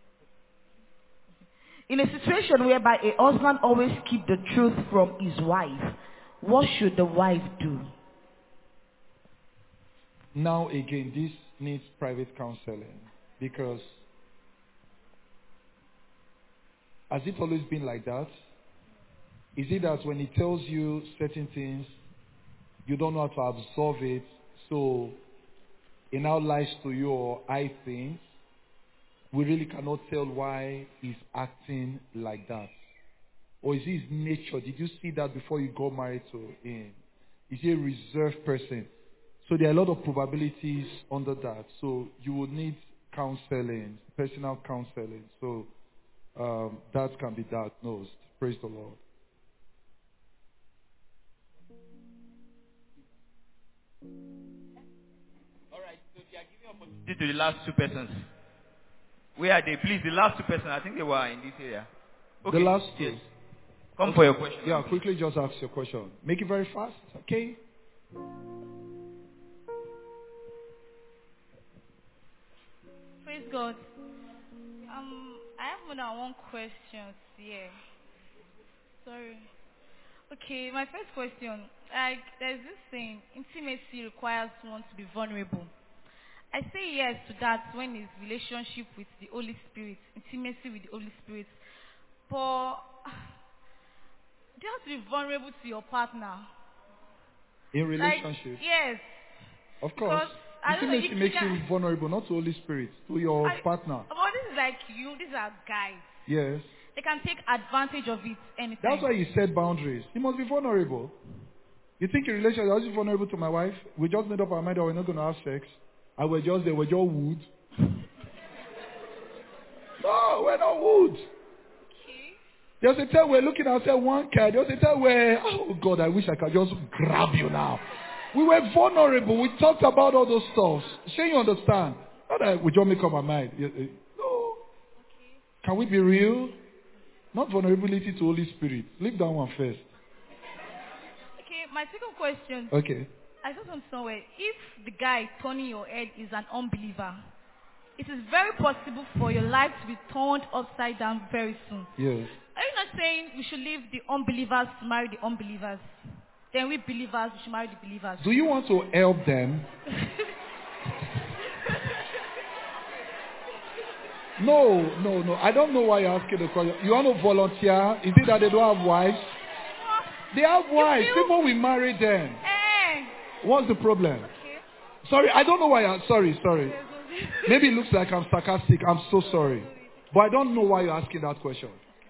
In a situation whereby a husband always keeps the truth from his wife, what should the wife do? Now again, this needs private counseling, because has it always been like that? Is it that when he tells you certain things, you don't know how to absorb it, so he now lies to you or hides things? We really cannot tell why he's acting like that. Or is it his nature? Did you see that before you got married to him? Is he a reserved person? So there are a lot of probabilities under that. So you would need counseling, personal counseling. So that can be diagnosed. Praise the Lord. All right, so they are giving opportunity to the last 2 persons. Where are they? Please, the last 2 persons. I think they were in this area. Okay. The last 2. Yes. Come for your question. Yeah, quickly just ask your question. Make it very fast, okay? Praise God. I have more than one question here. Sorry. Okay, my first question. There's this saying, intimacy requires one to be vulnerable. I say yes to that when it's relationship with the Holy Spirit, intimacy with the Holy Spirit. But you have to be vulnerable to your partner. In relationship? Like, yes. Of course. Intimacy makes you vulnerable, not to Holy Spirit, to your partner. But this is like these are guys. Yes. They can take advantage of it anytime. That's why you set boundaries. You must be vulnerable. You think in relationship, I was vulnerable to my wife? We just made up our mind that we're not going to have sex. And we're just wood. No, we're not wood. Okay. There's a time we're looking outside one car. There's a time where, oh God, I wish I could just grab you now. We were vulnerable. We talked about all those stuff. Sure, you understand? Not that we just make up our mind. No. Okay. Can we be real? Not vulnerability to Holy Spirit. Leave that one first. Okay, my second question. Okay. I saw from somewhere. If the guy turning your head is an unbeliever, it is very possible for your life to be turned upside down very soon. Yes. Are you not saying we should leave the unbelievers to marry the unbelievers? Then we believers, we should marry the believers. Do you want to help them? No. I don't know why you're asking the question. You want to volunteer? Is it that they don't have wives? They have wives. People will marry them. What's the problem? Okay. Sorry, I don't know why you're... Sorry. Maybe it looks like I'm sarcastic. I'm so sorry. But I don't know why you're asking that question.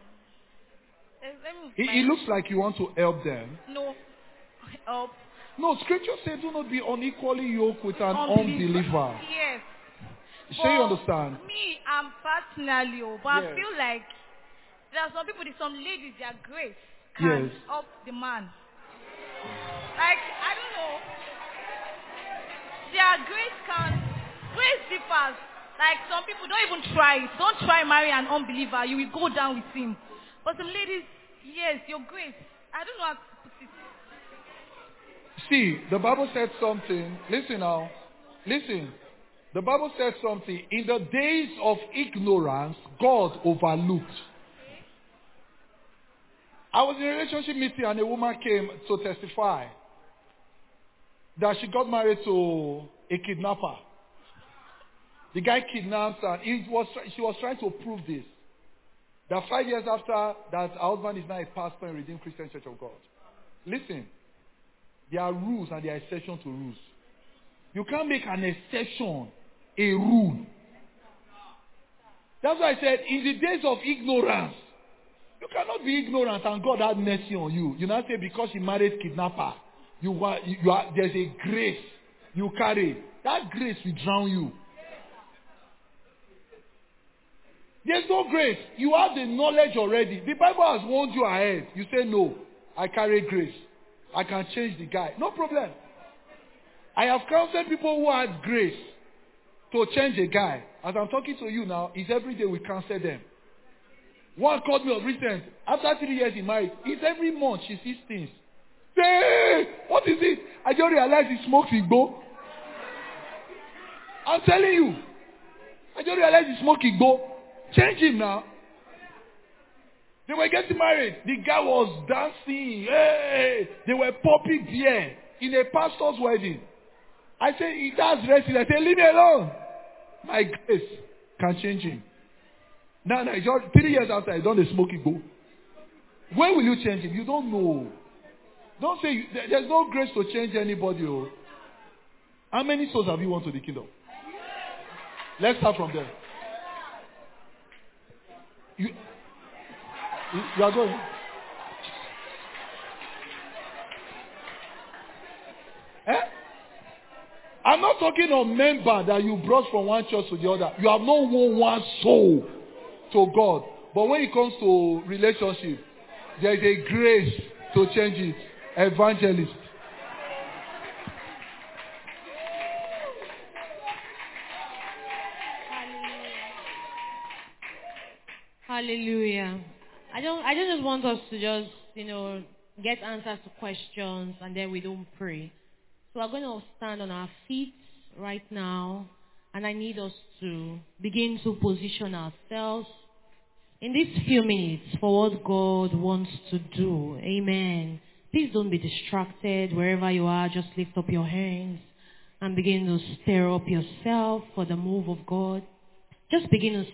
It looks like you want to help them. No. Help. No, scripture says do not be unequally yoked with an unbeliever. Yes. Sure, you understand? Me, I'm personally, but I feel like there are some people, some ladies, their grace can up the man. Like, I don't know. Their grace differs. Like, some people don't even try it. Don't try marry an unbeliever. You will go down with him. But some ladies, yes, your grace. I don't know how to put it. See, the Bible said something. Listen now. Listen. The Bible said something. In the days of ignorance, God overlooked. I was in a relationship meeting and a woman came to testify that she got married to a kidnapper. The guy kidnapped her. She was trying to prove this. That 5 years after that, her husband is now a pastor in Redeemed Christian Church of God. Listen, there are rules and there are exceptions to rules. You can't make an exception a rule. That's why I said, in the days of ignorance, you cannot be ignorant and God had mercy on you. You not say because you married kidnapper, there's a grace you carry. That grace will drown you. There's no grace. You have the knowledge already. The Bible has warned you ahead. You say, no, I carry grace. I can change the guy. No problem. I have counseled people who had grace to change a guy. As I'm talking to you now, it's every day we counsel them. One called me of recent. After 3 years in marriage, it's every month she sees things. Hey, what is it? I just realized he smokes Igbo. I'm telling you. I just realized he smokes Igbo. Change him now. They were getting married. The guy was dancing. Hey, they were popping beer in a pastor's wedding. I said, he does wrestling. I said, leave me alone. My grace can change him. Now, 3 years after, I don't smoke Igbo. When will you change him? You don't know. Don't say, there's no grace to change anybody. Oh. How many souls have you won to the kingdom? Let's start from there. You are going. Eh? I'm not talking of member that you brought from one church to the other. You have not won one soul to God. But when it comes to relationship, there is a grace to change it. Evangelist. Hallelujah. I don't just want us to just, get answers to questions and then we don't pray. So we're going to stand on our feet right now, and I need us to begin to position ourselves in these few minutes for what God wants to do. Amen. Please don't be distracted. Wherever you are, just lift up your hands and begin to stir up yourself for the move of God. Just begin to